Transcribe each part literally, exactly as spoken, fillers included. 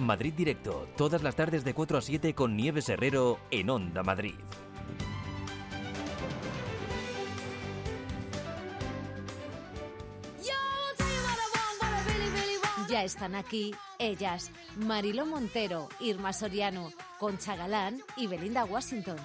Madrid Directo, todas las tardes de cuatro a siete con Nieves Herrero en Onda Madrid. Ya están aquí ellas, Mariló Montero, Irma Soriano, Concha Galán y Belinda Washington.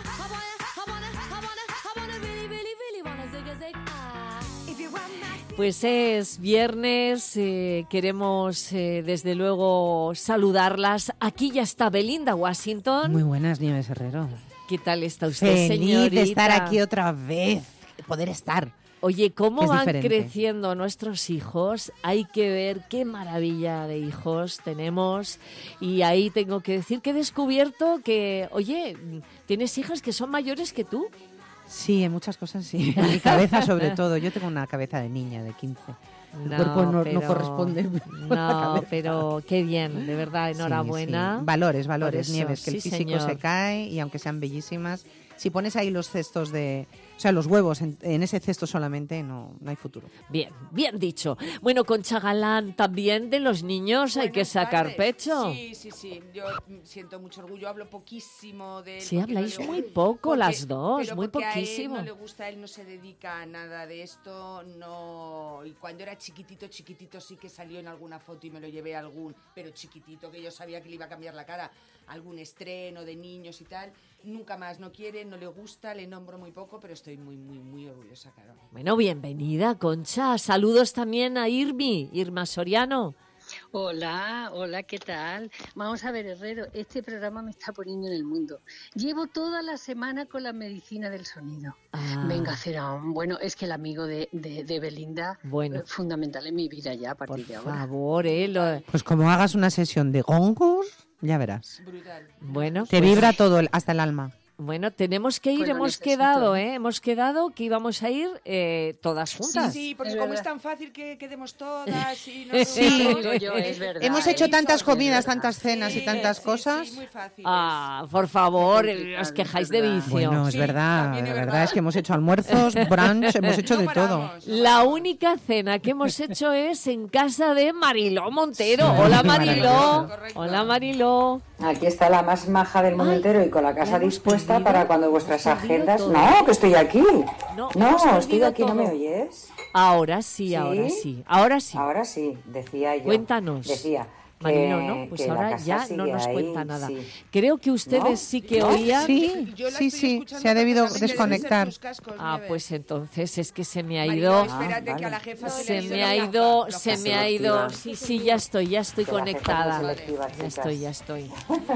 Pues es viernes, eh, queremos eh, desde luego saludarlas. Aquí ya está Belinda Washington. Muy buenas, Nieves Herrero. ¿Qué tal está usted, Feliz señorita? de estar aquí otra vez, poder estar. Oye, ¿cómo van diferente. creciendo nuestros hijos? Hay que ver qué maravilla de hijos tenemos. Y ahí tengo que decir que he descubierto que, oye, tienes hijos que son mayores que tú. Sí, en muchas cosas sí. En mi cabeza sobre todo. Yo tengo una cabeza de niña de quince. El No, cuerpo no, pero- no corresponde con la No, cabeza. pero qué bien, de verdad, enhorabuena. Sí, sí. Valores, valores, Por eso, Nieves, que el sí, físico señor. se cae y aunque sean bellísimas, si pones ahí los cestos de... O sea, los huevos en, en ese cesto solamente, no, no hay futuro. Bien, bien dicho. Bueno, Concha Galán, también de los niños hay que Buenas sacar tardes. pecho. Sí, sí, sí. Yo mm, siento mucho orgullo. Hablo poquísimo de él. Sí, porque habláis no le- muy poco porque- las dos, pero muy porque poquísimo. A él no le gusta, él no se dedica a nada de esto. No. Y cuando era chiquitito, chiquitito sí que salió en alguna foto y me lo llevé a algún, pero chiquitito, que yo sabía que le iba a cambiar la cara, algún estreno de niños y tal. Nunca más, no quiere, no le gusta, le nombro muy poco, pero estoy muy, muy, muy orgullosa, claro. Bueno, bienvenida, Concha. Saludos también a Irmi, Irma Soriano. Hola, hola, ¿qué tal? Vamos a ver, Herrero, este programa me está poniendo en el mundo. Llevo toda la semana con la medicina del sonido. Ah. Venga, Cerón. Bueno, es que el amigo de, de, de Belinda Bueno. es fundamental en mi vida ya a Por partir de ahora. favor, eh. lo- Pues como hagas una sesión de gongos, ya verás. Brutal. Bueno, Te pues- vibra todo, el- hasta el alma. Bueno, tenemos que ir, Pues lo hemos necesito. quedado, ¿eh? Hemos quedado que íbamos a ir eh, todas juntas. Sí, porque Es como verdad. es tan fácil que quedemos todas y nos Sí. reunamos, Digo yo, es verdad. Hemos ¿eh? hecho tantas Es comidas, verdad. tantas cenas y Sí, tantas sí, cosas. Sí, muy fácil. Ah, por favor, Qué eh, complicado, os quejáis es de verdad. vicio. Bueno, es Sí, verdad, también la es verdad verdad. es que hemos hecho almuerzos, brunch, hemos hecho No de todo. paramos, no La paramos. única cena que hemos hecho es en casa de Mariló Montero. Sí, Hola, qué Mariló. maravilloso. Correcto. Hola, Mariló. Aquí está la más maja del mundo Ay, entero y con la ¿la casa hemos dispuesta perdido? para cuando ¿Hemos vuestras perdido agendas... todo? No, que estoy aquí. No, No, hemos estoy perdido aquí, ¿no me todo. oyes? Ahora sí, ahora sí. Ahora sí. Ahora sí, decía yo. Cuéntanos. Decía que, Mariló, ¿no? Pues que la ahora casa ya no sigue nos ahí, cuenta nada. sí. Creo que ustedes ¿No? sí que ¿No? oían. Sí, Yo la sí, estoy sí, escuchando se ha debido perfectamente, desconectar. deben ser tus cascos, Ah, Nieves. pues entonces es que se me ha Mariló, ido. espérate Ah, que a la vale. jefa se, Se le me ha la- ido, los se me ha cascos. ido. Sí, sí, ya estoy, ya estoy Que la jefa es muy conectada. selectiva, Ya chicas. estoy, ya estoy.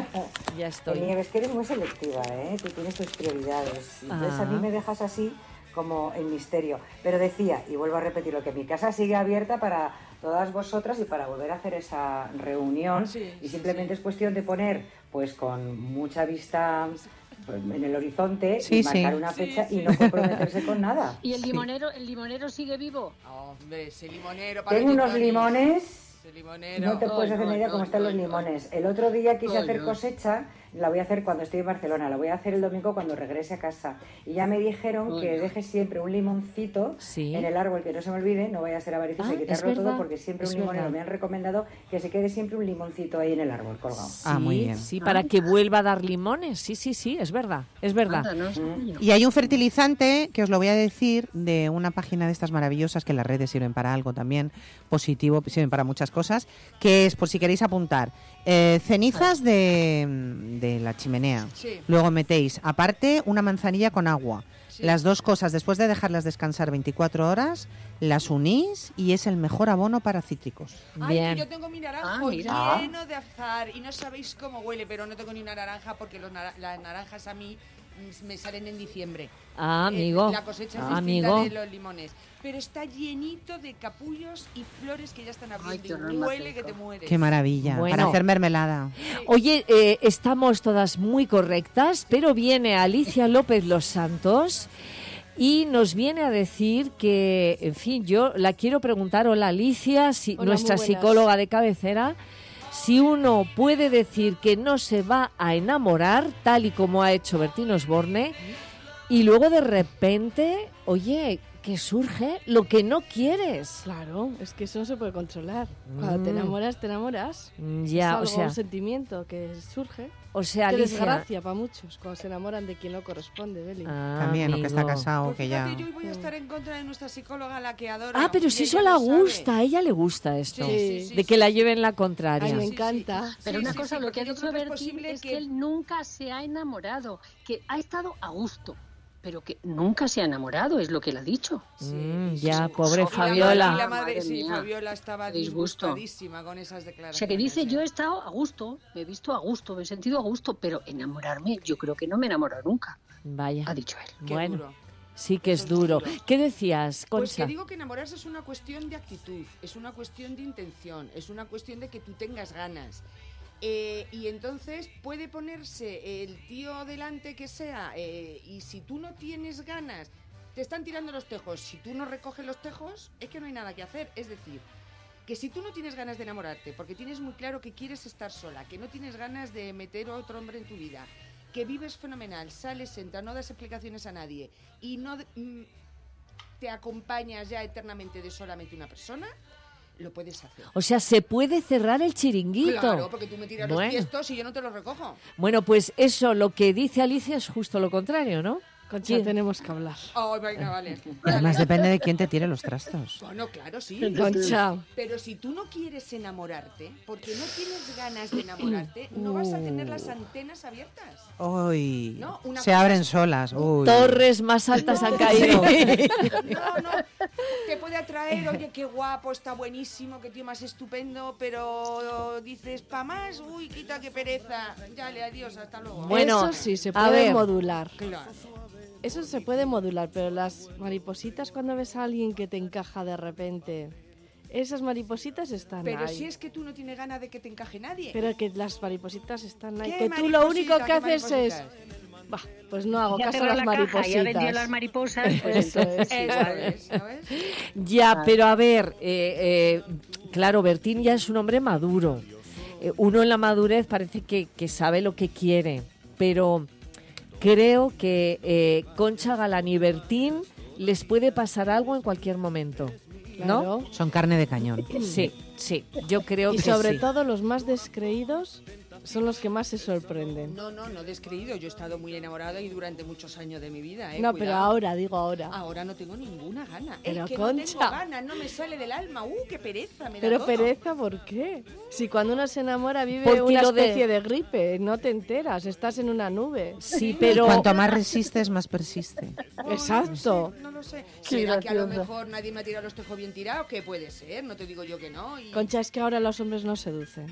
Ya Eh, estoy. Nieves, que eres muy selectiva, ¿eh? Tú tienes tus prioridades. Entonces Ah. a mí me dejas así como en misterio. Pero decía, y vuelvo a repetirlo, que mi casa sigue abierta para todas vosotras y para volver a hacer esa reunión. Sí, y sí, simplemente sí. es cuestión de poner, pues con mucha vista pues, en el horizonte, Sí, y marcar sí. una Sí, fecha sí. y no comprometerse con nada. ¿Y el limonero, el limonero sigue vivo? Hombre, ese limonero para Tengo los unos gin tonics. limones. Ese limonero. No te puedes Ay, hacer ni ay, idea cómo ay, están los ay, limones. El otro día quise Ay, hacer ay. cosecha, la voy a hacer cuando estoy en Barcelona, la voy a hacer el domingo cuando regrese a casa. Y ya me dijeron Ay, que ay. deje siempre un limoncito Sí. en el árbol, que no se me olvide, no vaya a ser avaricioso Ah, y es quitarlo verdad, todo, porque siempre es un limonero verdad. me han recomendado que se quede siempre un limoncito ahí en el árbol colgado. Ah, muy bien. Sí, para que vuelva a dar limones. Sí, sí, sí, es verdad, es verdad. Anda, no sabía. Y hay un fertilizante que os lo voy a decir de una página de estas maravillosas que las redes sirven para algo también positivo, sirven para muchas cosas, que es, por si queréis apuntar, eh, cenizas de, de la chimenea. Sí. Luego metéis, aparte, una manzanilla con agua. Sí. Las dos cosas, después de dejarlas descansar veinticuatro horas, las unís y es el mejor abono para cítricos. Ay, Bien. que yo tengo mi naranjo Ah, mira. lleno de azahar y no sabéis cómo huele, pero no tengo ni una naranja porque los nara- las naranjas a mí mm, me salen en diciembre. Ah, Eh, amigo. la cosecha es Ah, distinta amigo. de los limones. Pero está llenito de capullos y flores que ya están abriendo. qué horror y más huele rico. que te mueres. ¡Qué maravilla! Bueno. Para hacer mermelada. Oye, eh, estamos todas muy correctas, pero viene Alicia López Los Santos y nos viene a decir que, en fin, yo la quiero preguntar, hola Alicia, si, Hola, nuestra muy buenas. psicóloga de cabecera, si uno puede decir que no se va a enamorar, tal y como ha hecho Bertín Osborne, y luego de repente oye, que surge lo que no quieres. Claro, es que eso no se puede controlar. Cuando te Mm. enamoras, te enamoras. Mm, es Ya, algo, o sea, un sentimiento que surge. o sea, Qué Alicia. desgracia para muchos cuando se enamoran de quien no corresponde, Beli. Ah, También, o que está amigo. casado, Pues que ya... fíjate, yo hoy voy a estar en contra de nuestra psicóloga, la que adora. Ah, pero y si ella eso lo le sabe. gusta, a ella le gusta esto. Sí, sí, sí, de que la lleven la contraria. Ay, me Sí, sí. encanta. Pero Sí, una sí, cosa, sí, lo que ha porque yo dicho creo que es Bertín posible es que... que- él nunca se ha enamorado, que ha estado a gusto, pero que nunca se ha enamorado, es lo que él ha dicho. Mm, Sí, ya, sí. pobre Y la madre- Fabiola. y la madre, Madre sí, mía. Fabiola estaba Qué disgusto. disgustadísima con esas O declaraciones. sea, que dice, ¿eh? yo he estado a gusto, me he visto a gusto, me he sentido a gusto, pero enamorarme, yo creo que no me he enamorado nunca, Vaya. ha dicho él. Qué Bueno, duro. sí que es Eso es muy duro. duro. ¿Qué decías, Pues Concha? que digo que enamorarse es una cuestión de actitud, es una cuestión de intención, es una cuestión de que tú tengas ganas. Eh, y entonces puede ponerse el tío delante que sea, eh, y si tú no tienes ganas, te están tirando los tejos. Si tú no recoges los tejos, es que no hay nada que hacer. Es decir, que si tú no tienes ganas de enamorarte, porque tienes muy claro que quieres estar sola, que no tienes ganas de meter a otro hombre en tu vida, que vives fenomenal, sales, entras, no das explicaciones a nadie y no mm, te acompañas ya eternamente de solamente una persona, lo puedes hacer. O sea, se puede cerrar el chiringuito. Claro, porque tú me tiras Bueno. los tiestos y yo no te los recojo. Bueno, pues eso, lo que dice Alicia es justo lo contrario, ¿no? Concha, Sí. tenemos que hablar. Oh, venga, vale. Además depende de quién te tire los trastos. Bueno, claro, sí. Concha. Pero si tú no quieres enamorarte, porque no tienes ganas de enamorarte, no vas a tener las antenas abiertas. Uy, No, una se cosa abren es- solas. Uy. Torres más altas han caído. No, no, te puede atraer, oye, qué guapo, está buenísimo, qué tío más estupendo, pero dices, pa' más, uy, quita, qué pereza. Dale, adiós, hasta luego. Bueno, eso sí, se a puede ver. modular. Claro. Eso se puede modular, pero las maripositas cuando ves a alguien que te encaja de repente, esas maripositas están Pero ahí. si es que tú no tienes ganas de que te encaje nadie. Pero que las maripositas están ahí. ¿Qué Que tú lo único mariposita, que qué haces es... maripositas? Bah, pues no hago Ya caso a cerró las la caja, maripositas. ya vendió las mariposas, pues Eso es. Eso igual. es, ¿sabes? Ya, pero a ver, eh, eh, claro, Bertín ya es un hombre maduro. Eh, uno en la madurez parece que, que sabe lo que quiere, pero creo que eh, Concha Galán y Bertín les puede pasar algo en cualquier momento, ¿no? Claro. Son carne de cañón. Sí, sí, yo creo Y que sobre sí. todo los más descreídos son los que más se sorprenden. No, no, no descreído. Yo he estado muy enamorada y durante muchos años de mi vida, ¿eh? No, pero Cuidado. ahora, digo ahora. Ahora no tengo ninguna gana. Pero, es que Concha. no tengo ganas, no me sale del alma. ¡Uh, qué pereza! Me da Pero todo. pereza, ¿por qué? Si cuando uno se enamora vive Porque una lo de- especie de... gripe, no te enteras, estás en una nube. Sí, pero Cuanto más resistes, más persiste. Oh, Exacto. No lo sé, no lo sé. Qué ¿Será que a lo gracioso. mejor nadie me ha tirado los tejos bien tirados? ¿Qué puede ser? No te digo yo que no. Y... Concha, es que ahora los hombres no seducen.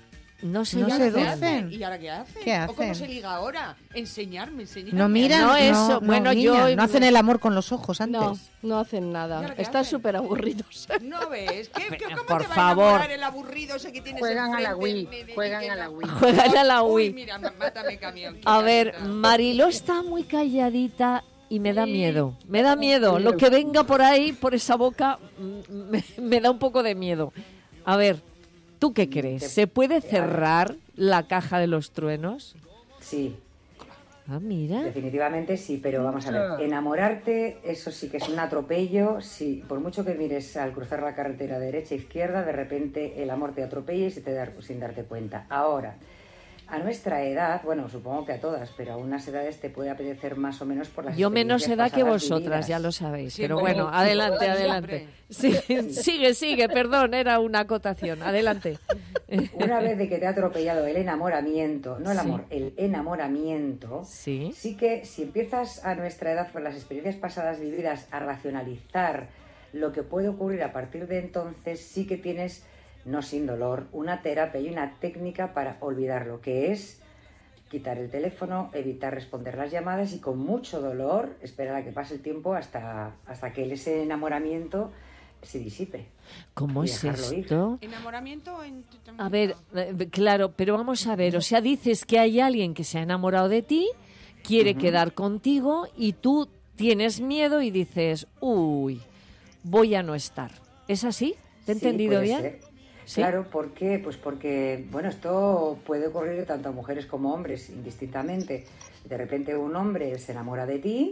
no sé No ¿Y ya se ahora qué seducen. hacen? ¿Y ahora qué hacen? ¿Qué ¿O cómo hacen? se liga ahora? Enseñarme, enseñarme. No miran, No, no, eso, no, bueno, niña, yo- no hacen el amor con los ojos antes. No, no hacen ¿Y nada. ahora qué Están hacen? súper aburridos. ¿No ves? ¿Qué, qué, ¿Cómo por te va favor. a enamorar el aburrido ese que tienes Juegan a la enfrente? Wii, Me- me- juegan que a la no- Wii. Juegan a la Uy, Wii. mira, mátame camión. A ver, quita. Mariló está muy calladita y me da miedo. Me da miedo. Lo que venga por ahí, por esa boca, mm, me, me da un poco de miedo. A ver, ¿tú qué crees? ¿Se puede cerrar la caja de los truenos? Sí, Ah, mira. definitivamente sí, pero vamos a ver, enamorarte, eso sí que es un atropello, sí, por mucho que mires al cruzar la carretera derecha e izquierda, de repente el amor te atropella y se te da sin darte cuenta. Ahora, a nuestra edad, bueno, supongo que a todas, pero a unas edades te puede apetecer más o menos por las Yo menos experiencias edad que pasadas vosotras, vividas. ya lo sabéis. Siempre. Pero bueno, adelante, Siempre. adelante. Sí, sigue, sigue, perdón, era una acotación. Adelante. Una vez de que te ha atropellado el enamoramiento, no el Sí. amor, el enamoramiento, Sí. sí que si empiezas a nuestra edad por las experiencias pasadas vividas a racionalizar lo que puede ocurrir a partir de entonces, sí que tienes, no sin dolor, una terapia y una técnica para olvidarlo, que es quitar el teléfono, evitar responder las llamadas y con mucho dolor esperar a que pase el tiempo hasta, hasta que ese enamoramiento se disipe. ¿Cómo Y es dejarlo ir. esto? ¿Enamoramiento en tu- A ver, eh, claro, pero vamos a ver, o sea, dices que hay alguien que se ha enamorado de ti, quiere Ujú. quedar contigo y tú tienes miedo y dices, uy, voy a no estar. ¿Es así? ¿Te he Sí, entendido puede bien? ser. ¿Sí? Claro, ¿por qué? Pues porque, bueno, esto puede ocurrir tanto a mujeres como a hombres, indistintamente. De repente un hombre se enamora de ti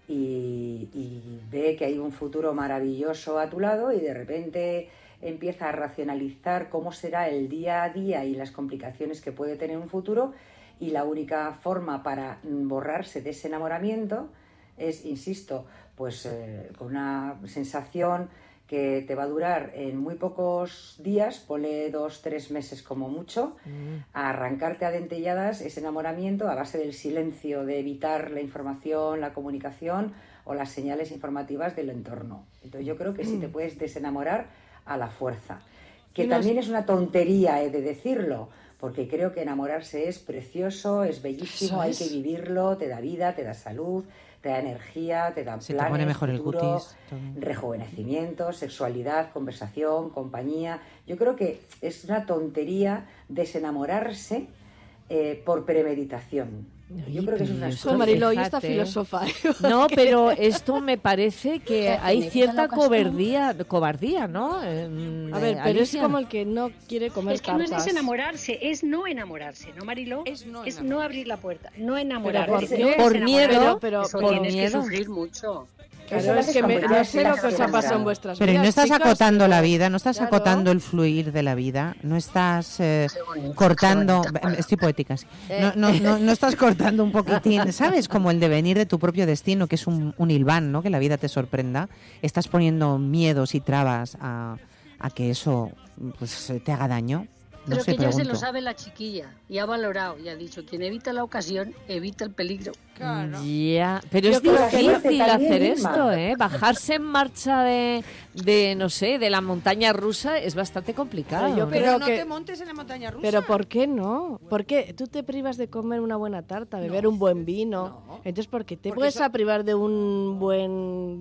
y, y ve que hay un futuro maravilloso a tu lado y de repente empieza a racionalizar cómo será el día a día y las complicaciones que puede tener un futuro, y la única forma para borrarse de ese enamoramiento es, insisto, pues eh, con una sensación que te va a durar en muy pocos días, ponle dos, tres meses como mucho, a arrancarte a dentelladas ese enamoramiento a base del silencio, de evitar la información, la comunicación o las señales informativas del entorno. Entonces yo creo que sí te puedes desenamorar a la fuerza, que también es una tontería eh, de decirlo, porque creo que enamorarse es precioso, es bellísimo, hay que vivirlo, te da vida, te da salud, te da energía, te da Se planes, te pone mejor futuro, el cutis. rejuvenecimiento, sexualidad, conversación, compañía. Yo creo que es una tontería desenamorarse eh, por premeditación. Yo creo que es una Eso, Mariló, y esta Fíjate. filósofa. No, pero esto me parece que sea, hay que cierta necesita la ocasión. cobardía, cobardía, ¿no? Eh, A ver, eh, pero es Alicia. como el que no quiere comer Es que no es tartas. desenamorarse, es no enamorarse, ¿no, Mariló? Es no no enamorarse. abrir la puerta, no enamorarse. ¿por qué? no Por desenamorarse. miedo, pero- Eso por tienes miedo. que sufrir mucho. Claro, Eso lo es haces que me- con no gracia, sé lo que os ha con pasado en gracia. vuestras Pero vidas, no estás chicas, acotando pero- la vida, no estás Claro. acotando el fluir de la vida, no estás eh, Qué bonito, cortando, qué bonita. estoy poética, sí. no, no, no, no estás cortando un poquitín, ¿sabes? Como el devenir de tu propio destino, que es un, un hilván, ¿no? Que la vida te sorprenda, estás poniendo miedos y trabas a, a que eso pues te haga daño. No Pero sé, que ya se pregunto. lo sabe la chiquilla y ha valorado y ha dicho, quien evita la ocasión, evita el peligro. Claro. Ya, pero Yo es creo que difícil también, hacer Inma. esto, ¿eh? Bajarse en marcha de, de, no sé, de la montaña rusa es bastante complicado. Pero yo ¿no? creo Pero no que- te montes en la montaña rusa. Pero ¿por qué no? ¿Por qué tú te privas de comer una buena tarta, beber un buen vino? No. Entonces, ¿por qué te Porque puedes eso- a privar de un buen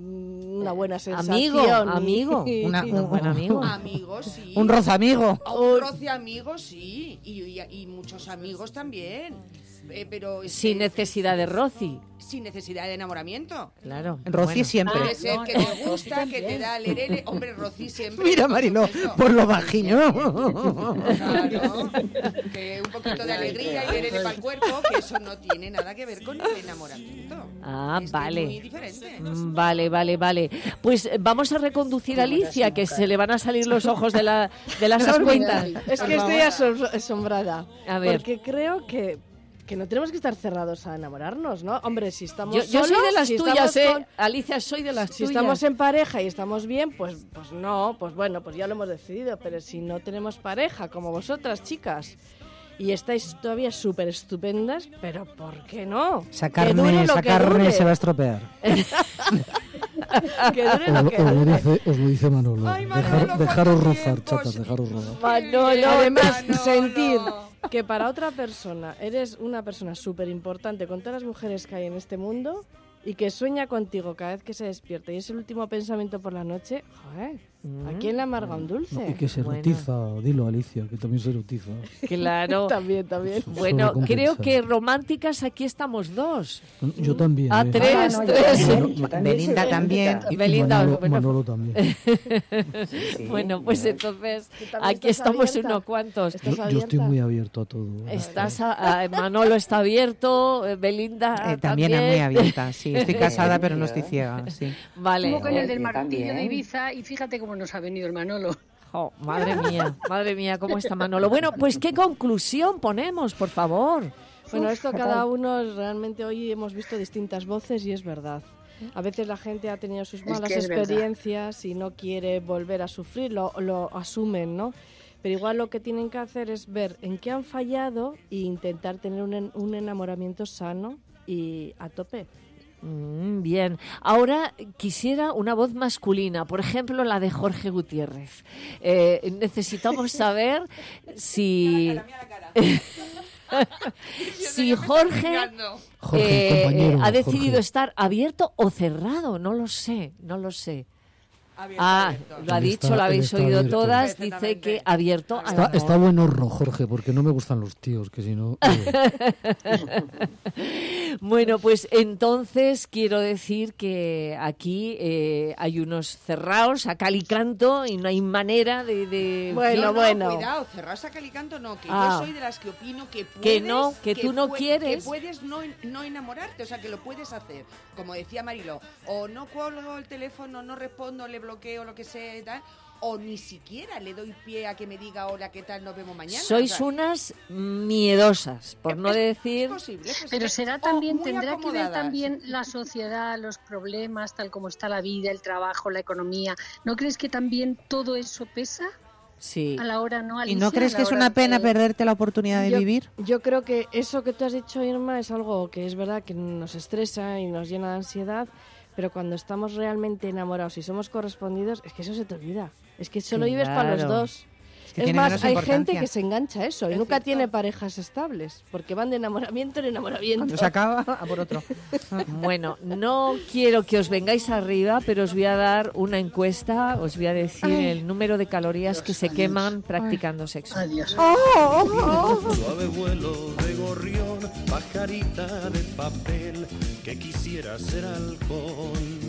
una buena sensación? Amigo, y- amigo, Una- un buen amigo. Amigos, sí. Un rozamigo. A un roce amigos, sí. Y, y- y muchos amigos también. Eh, pero es Sin que- necesidad de Rosy, sin necesidad de enamoramiento. claro. Rosy Bueno. siempre. Puede ser no, que no, te gusta, Rosy que te también. da lerele. Hombre, Rosy siempre. Mira, por Mariló, supuesto. por lo bajiño. Claro, que un poquito de alegría y lerele para el cuerpo, que eso no tiene nada que ver con el enamoramiento. Ah, Es que vale. Es muy diferente. Mm, Vale, vale, vale. Pues eh, vamos a reconducir a Alicia, que se le van a salir los ojos de, la, de las cuentas. Es que estoy asom- asombrada. A ver. Porque creo que, que no tenemos que estar cerrados a enamorarnos, ¿no? Hombre, si estamos Yo, yo soy solos, de las si tuyas, estamos ¿eh? con- Alicia, soy de las Si tuyas. estamos en pareja y estamos bien, pues, pues no, pues bueno, pues ya lo hemos decidido. Pero si no tenemos pareja, como vosotras, chicas, y estáis todavía súper estupendas, pero ¿por qué no? Esa Que dure carne, lo esa que carne dure. se va a estropear. Que dure Os, lo que os lo dure. dice, os lo dice Manolo. Ay, Dejar- Manolo, dejaros cuánto rozar, tiempo, chatas, sí. dejaros rozar. Manolo, Además, Manolo. sentir que para otra persona eres una persona súper importante con todas las mujeres que hay en este mundo y que sueña contigo cada vez que se despierta y es el último pensamiento por la noche, joder, ¿a quién le amarga un dulce? No, y que se Bueno. erotiza, dilo Alicia, que también se erotiza. Claro. También, también. Bueno, Sobrecompensa. creo que románticas aquí estamos dos. Yo también. Ah, ¿eh? tres, Ah, no, yo tres. también, yo también Belinda soy también. romántica. Y Belinda, Manolo, bueno. Manolo también. Sí, Bueno, pues yo- entonces ¿Tú también aquí estás estamos abierta? unos cuantos. ¿Estás Yo, yo estoy abierta? muy abierto a todo. ¿eh? Estás a- a- Manolo está abierto, eh, Belinda Eh, también es muy abierta, sí. Estoy Sí, casada, pero no sí, estoy ¿eh? ciega, sí. Vale. Como con el del Yo martillo de también. Ibiza y fíjate cómo nos ha venido el Manolo. Jo, madre mía, madre mía, cómo está Manolo. Bueno, pues qué conclusión ponemos, por favor. Bueno, esto cada uno, realmente hoy hemos visto distintas voces y es verdad. A veces la gente ha tenido sus que malas es verdad. experiencias y no quiere volver a sufrir, lo, lo asumen, ¿no? Pero igual lo que tienen que hacer es ver en qué han fallado e intentar tener un, en- un enamoramiento sano y a tope. Mm, bien, ahora quisiera una voz masculina, por ejemplo la de Jorge Gutiérrez. Eh, necesitamos saber si, si Jorge Jorge, eh, compañero, eh, ha decidido Jorge. estar abierto o cerrado, no lo sé, no lo sé. Abierto, Ah, abierto. lo ha Él dicho, está- lo habéis él está oído abierto. todas. Dice Perfectamente. que abierto al Está, amor. está buen horro, Jorge, porque no me gustan los tíos, que si no... eh, Bueno, pues entonces quiero decir que aquí eh, hay unos cerrados a cal y canto y no hay manera de... de- Bueno, no, no, bueno. cuidado, cerraos a Calicanto no, que Ah. yo soy de las que opino que puedes... Que no, que tú no pue- quieres. Que puedes no, no enamorarte, o sea, que lo puedes hacer. Como decía Mariló, o no cuelgo el teléfono, no respondo, le bloqueo, lo que sea y tal, o ni siquiera le doy pie a que me diga hola, ¿qué tal? Nos vemos mañana. Sois o sea, unas miedosas, por no es- decir... Es posible, es posible. Pero será O también, muy tendrá que ver acomodadas. también la sociedad, los problemas, tal como está la vida, el trabajo, la economía. ¿No crees que también todo eso pesa Sí. a la hora, no, ¿Y Alicia? no crees A que la es hora una pena de- perderte la oportunidad de Yo- vivir? Yo creo que eso que tú has dicho, Irma, es algo que es verdad que nos estresa y nos llena de ansiedad, pero cuando estamos realmente enamorados y somos correspondidos, es que eso se te olvida. Es que solo vives para los Claro. dos. Es que Es tiene más, menos hay importancia. gente que se engancha a eso y Es nunca cierto. tiene parejas estables, porque van de enamoramiento en enamoramiento. Cuando se acaba, a por otro. Bueno, no quiero que os vengáis arriba, pero os voy a dar una encuesta, os voy a decir el número de calorías que se queman practicando sexo. Adiós. Suave vuelo de gorrión, pajarita de papel, que quisiera ser halcón.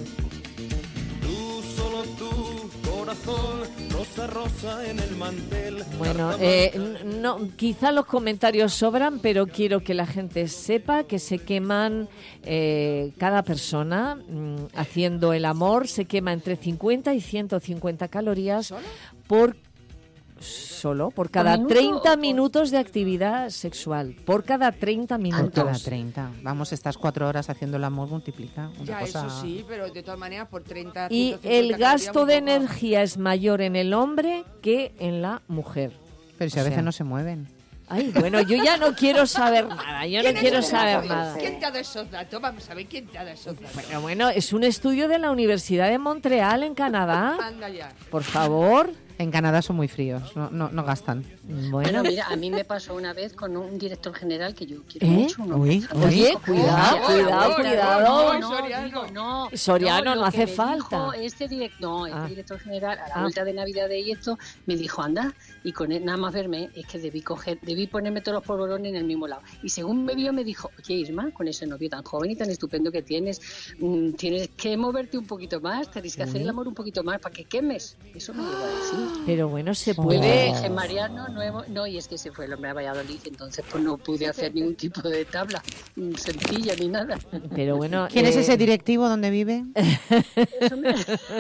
Tú, solo tú, corazón, rosa, rosa en el mantel. Bueno, carta eh, blanca. n- no, quizá los comentarios sobran, pero quiero que la gente sepa que se queman eh, cada persona mm, haciendo el amor, se quema entre cincuenta y ciento cincuenta calorías por solo por cada minuto treinta o por- minutos de actividad sexual, por cada treinta Por minutos. cada treinta. Vamos, estas cuatro horas haciendo el amor multiplica. Una Ya, cosa... eso sí, pero de todas maneras por treinta, Y ciento cincuenta el calorías, gasto muy de poco. energía es mayor en el hombre que en la mujer. Pero si a O veces sea- no se mueven. Ay, bueno, yo ya no quiero saber nada, yo no ¿Quién ha quiero hecho saber esos nada. datos? ¿Quién te ha dado esos datos? Vamos a ver, ¿quién te ha dado esos datos? Pero bueno, es un estudio de la Universidad de Montreal en Canadá. Anda ya. Por favor. En Canadá son muy fríos, no, no, no gastan. Bueno, Bueno, mira, a mí me pasó una vez con un director general que yo quiero ¿Eh? mucho. ¿no? Uy, oye, uy. cuidado, Oye, cuidado, oye, cuidado. oye, No, Soriano. digo, no, Soriano, no lo hace que me falta. dijo Este direct, no, este Ah. director general, a la Ah. vuelta de Navidad y esto, me dijo, anda, y con él, nada más verme, es que debí coger, debí ponerme todos los polvorones en el mismo lado. Y según me vio, me dijo, oye, Irma, con ese novio tan joven y tan estupendo que tienes, mm, tienes que moverte un poquito más, tienes que hacer el amor un poquito más para que quemes. Eso me llegó a decir. Pero bueno, se Y le puede. dije, Mariano, no, hemos- no, y es que se fue el hombre a Valladolid, entonces pues no pude hacer ningún tipo de tabla mm, sencilla ni nada. Pero bueno. ¿Quién es eh, ese directivo? ¿Dónde vive? Eso me-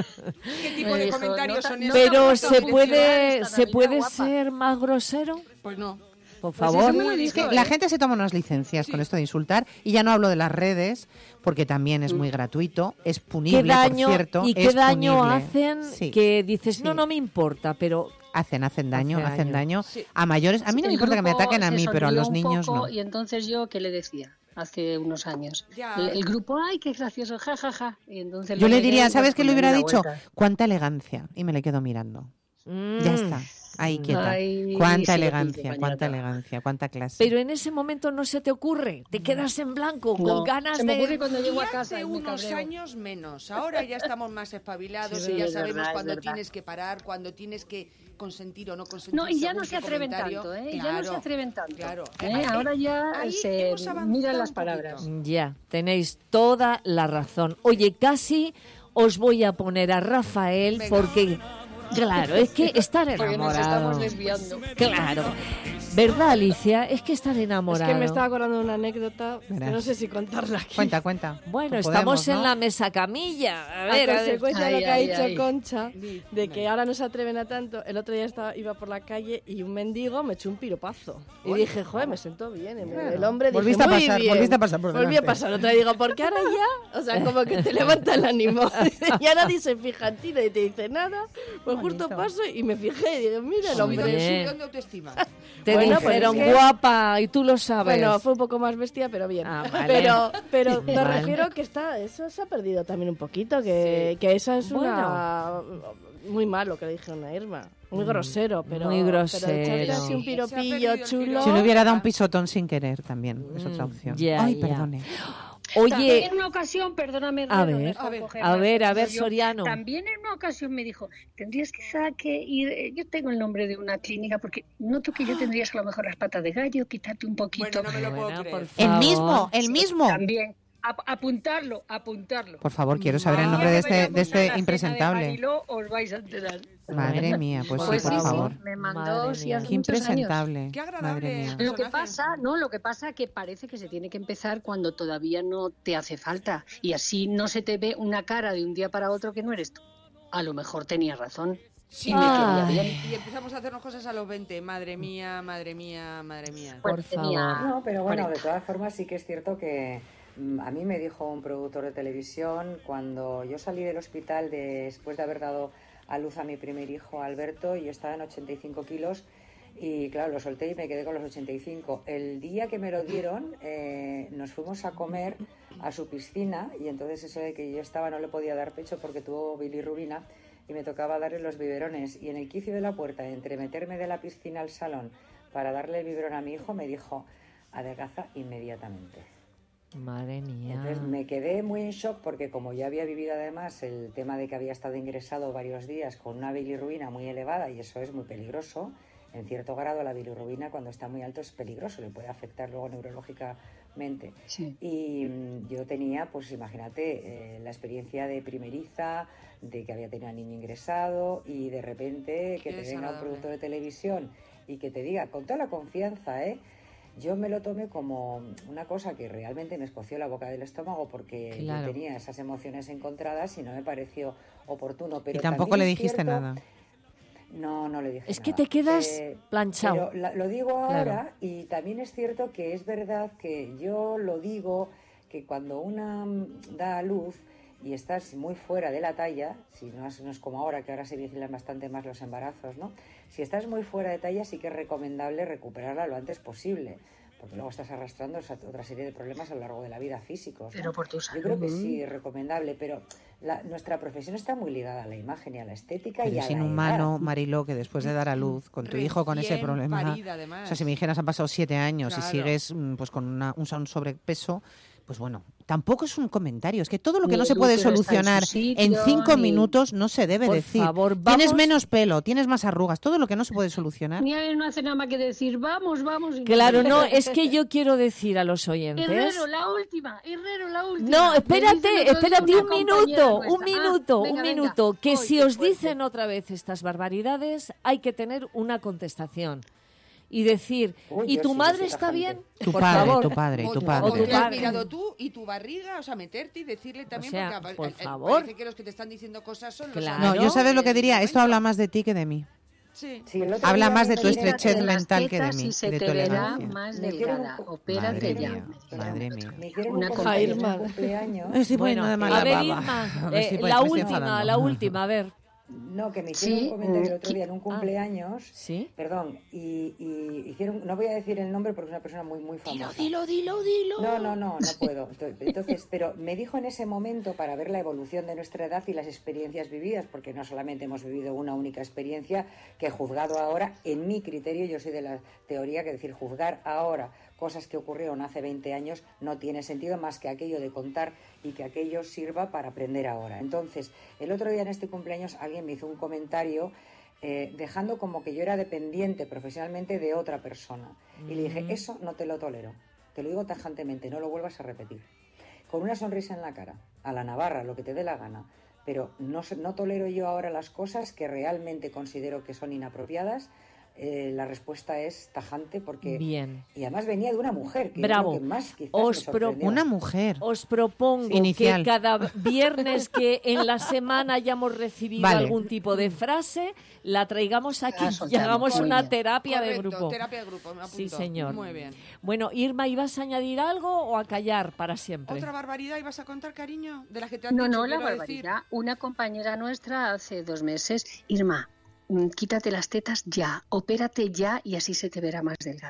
¿Qué tipo Me de dijo, comentarios no son ta- esos? Pero no, se no, puede, no, se no, puede guapa. ser más grosero, Pues no. por Pues favor. eso me lo Es dijo, que ¿eh? la gente se toma unas licencias con esto de insultar y ya no hablo de las redes porque también es muy gratuito, es punible, ¿Qué daño por cierto, y qué es daño punible. hacen Sí. que dices, no, Sí. no me importa, pero Hacen, hacen daño, Hace hacen daño. daño Sí. a mayores. A mí no me El importa que me grupo ataquen a se mí, pero a sonrió los un niños poco, no. Y entonces yo, ¿qué le decía? Hace unos años. Ya. El, el grupo, ay, qué gracioso, ja, ja, ja. Y entonces Yo lo le miré diría, y, ¿sabes pues, qué le me hubiera di la dicho? vuelta. Cuánta elegancia. Y me le quedo mirando. mm, Ya está. Ahí quieta. Ay, Cuánta sí, elegancia, mañana cuánta trabajo. elegancia, cuánta clase. Pero en ese momento no se te ocurre, te quedas en blanco, con No, ganas se me ocurre de... cuando llego a Y casa hace y me unos cabreo. años menos. Ahora ya estamos más espabilados Sí, y ya es sabemos verdad, es cuándo verdad. tienes que parar, cuándo tienes que consentir o no consentir. No, y ya según no se qué atreven comentario. tanto, ¿eh? Ya no Claro, se atreven tanto. Claro. ¿eh? Ahí- Ahora ya ahí se hemos avanzado miran las un poquito. palabras. Ya, tenéis toda la razón. Oye, casi os voy a poner a Rafael Venga. porque, claro, es que estar Porque nos enamorado. estamos desviando. Claro. ¿Verdad, Alicia? Es que estar Es enamorado. que me estaba acordando de una anécdota que Verás. no sé si contarla aquí. Cuenta, cuenta. Bueno, Pues estamos podemos, en ¿no? la mesa camilla. A A ver, a ver. consecuencia de lo Ay, que ha ay, dicho ay. Concha, de que ahora no se atreven a tanto, el otro día estaba, iba por la calle y un mendigo me echó un piropazo. Y dije, joder, me sentó bien. Y me- Claro. el hombre dije, Volviste a muy pasar, bien. volviste a pasar por Volví a delante. pasar. Otra vez digo, porque ahora ya, o sea, como que te levanta el ánimo. Ya nadie se fija en ti, nadie te dice nada. Pues justo Bonito. paso y me fijé y digo, mira el Subidón, hombre. Bien. subidón de autoestima. Te Bueno, pues dijeron es que- guapa y tú lo sabes. Bueno, fue un poco más bestia, pero bien. Ah, vale. Pero, pero me Vale. refiero que está, eso se ha perdido también un poquito, que, que eso es una muy malo que le dijeron a Irma. Muy grosero, pero. Muy Pero grosero. echarte así un Sí, se ha perdido piropillo el chulo. piropo. Si le hubiera dado un pisotón sin querer también, es otra opción. ya, Ay, ya. perdone. Oye, También en una ocasión, perdóname, a Herrero, ver, no es por a ver, coger a más ver, a como ver, yo. Soriano. También en una ocasión me dijo, tendrías quizá que ir, eh, yo tengo el nombre de una clínica, porque noto que yo tendrías a lo mejor las patas de gallo, quitarte un poquito. Bueno, no me lo puedo Bueno, creer. por El favor. mismo, el Sí, mismo. También. Ap- apuntarlo, apuntarlo. Por favor, quiero saber el Madre nombre de Ya este, que de vayamos a la este cena de impresentable. Mariló, os vais a enterar. Madre mía, pues, Pues sí, sí, por sí, favor. me mandó Madre sí, mía. hace Qué muchos años. impresentable. Qué agradable. Madre mía. Lo que personaje. pasa, no, lo que pasa que parece que se tiene que empezar cuando todavía no te hace falta y así no se te ve una cara de un día para otro que no eres tú. A lo mejor tenía razón. Sí, y me quería Ay. bien. y empezamos a hacernos cosas a los veinte. Madre mía, madre mía, madre mía. Por Bueno, tenía favor. No, pero bueno, de cuarenta. todas formas sí que es cierto que mm, a mí me dijo un productor de televisión cuando yo salí del hospital después de haber dado a luz a mi primer hijo, Alberto, y yo estaba en ochenta y cinco kilos y claro, lo solté y me quedé con los ochenta y cinco. El día que me lo dieron eh, nos fuimos a comer a su piscina y entonces eso de que yo estaba no le podía dar pecho porque tuvo bilirrubina y me tocaba darle los biberones y en el quicio de la puerta, entre meterme de la piscina al salón para darle el biberón a mi hijo, me dijo, adelgaza inmediatamente. Madre mía. Entonces me quedé muy en shock porque como ya había vivido además el tema de que había estado ingresado varios días con una bilirrubina muy elevada y eso es muy peligroso, en cierto grado la bilirrubina cuando está muy alto es peligroso, le puede afectar luego neurológicamente. Sí. Y mm, yo tenía, pues imagínate, eh, la experiencia de primeriza, de que había tenido al niño ingresado y de repente que Qué te venga un desagradable. productor de televisión y que te diga con toda la confianza, ¿eh? Yo me lo tomé como una cosa que realmente me escoció la boca del estómago porque Claro. yo tenía esas emociones encontradas y no me pareció oportuno. Pero Y tampoco también le es dijiste cierto- nada. No, no le dije Es que nada. te quedas Eh, planchado. pero la- lo digo Claro. ahora y también es cierto que es verdad que yo lo digo que cuando una mm, da a luz y estás muy fuera de la talla, si no es, no es como ahora, que ahora se vigilan bastante más los embarazos, ¿no? Si estás muy fuera de talla sí que es recomendable recuperarla lo antes posible, porque luego estás arrastrando esa- otra serie de problemas a lo largo de la vida físicos, ¿no? Pero por tu Yo creo que salud. sí es recomendable, pero la- nuestra profesión está muy ligada a la imagen y a la estética Pero y a es la inhumano, edad. Mariló, que después de dar a luz con tu hijo con ese Recién problema... parida, además. O sea, si me dijeras han pasado siete años Claro. y sigues mm, pues con una, un, un sobrepeso, pues bueno, tampoco es un comentario. Es que todo lo que Ni no se el puede útero está en solucionar su sitio, en cinco ni- minutos no se debe Por decir. favor, Tienes vamos- menos pelo, tienes más arrugas, todo lo que no se puede solucionar. Ni a él no hace nada más que decir, vamos, vamos. y Claro, no. no, es que yo quiero decir a los oyentes... Herrero, la última, Herrero, la última. No, Me dice espérate, el otro día espérate una un compañera minuto, un nuestra. Ah, minuto, venga, un venga. minuto. Que Ay, si qué os fuerte. dicen otra vez estas barbaridades, hay que tener una contestación. Y decir, Uy, ¿y yo tu sí, yo madre soy está tajante. bien? Tu Por padre, favor. tu padre, O tu tú- padre. O te tu has padre. mirado tú y tu barriga, o sea, meterte y decirle también, O sea, porque por al- al- favor. parece que los que te están diciendo cosas son los Claro. No, amigos yo sabes lo que del diría, esto momento. habla más de ti que de mí. Sí. Sí, el otro Habla día más de me tu vinieron a estrechez hacer- las mental que de tetas mí, y se de tu te verá elegancia. más Me hicieron delgada. un- Opérate Madre ya. mía, madre mía. Me hicieron Una un cosa comentario en Irma. un cumpleaños. Me estoy poniendo de mala a ver, baba. Irma, Me eh, estoy- la me estoy última, enfadando. la última, a ver. No, que me hicieron Sí, un comentario el mm, otro día en un cumpleaños. ¿Sí? Perdón, y, y hicieron, no voy a decir el nombre porque es una persona muy, muy famosa. dilo, dilo, dilo. No, no, no, no puedo. Entonces, pero me dijo en ese momento para ver la evolución de nuestra edad y las experiencias vividas, porque no solamente hemos vivido una única experiencia, que juzgado ahora, en mi criterio, yo soy de la teoría que decir juzgar ahora cosas que ocurrieron hace veinte años no tiene sentido más que aquello de contar y que aquello sirva para aprender ahora. Entonces, el otro día en este cumpleaños alguien me hizo un comentario eh, dejando como que yo era dependiente profesionalmente de otra persona. Y le dije, eso no te lo tolero. Te lo digo tajantemente, no lo vuelvas a repetir. Con una sonrisa en la cara, a la navarra, lo que te dé la gana. Pero no, se- no tolero yo ahora las cosas que realmente considero que son inapropiadas. Eh, la respuesta es tajante porque... Bien. Y además venía de una mujer, que Bravo. es lo que más quizás Os me pro- sorprendió. Una mujer. Os propongo Inicial. que cada viernes que en la semana hayamos recibido Vale. algún tipo de frase, la traigamos aquí La y soltamos. hagamos Muy una bien. terapia de Correcto, grupo. terapia de grupo, me apunto. Sí, señor. Muy bien. Bueno, Irma, ¿ibas a añadir algo o a callar para siempre? ¿Otra barbaridad ibas a contar, cariño? De las que te han No, dicho, no, la quiero decir. barbaridad. Una compañera nuestra hace dos meses, Irma, mm, quítate las tetas ya, opérate ya y así se te verá más delgada.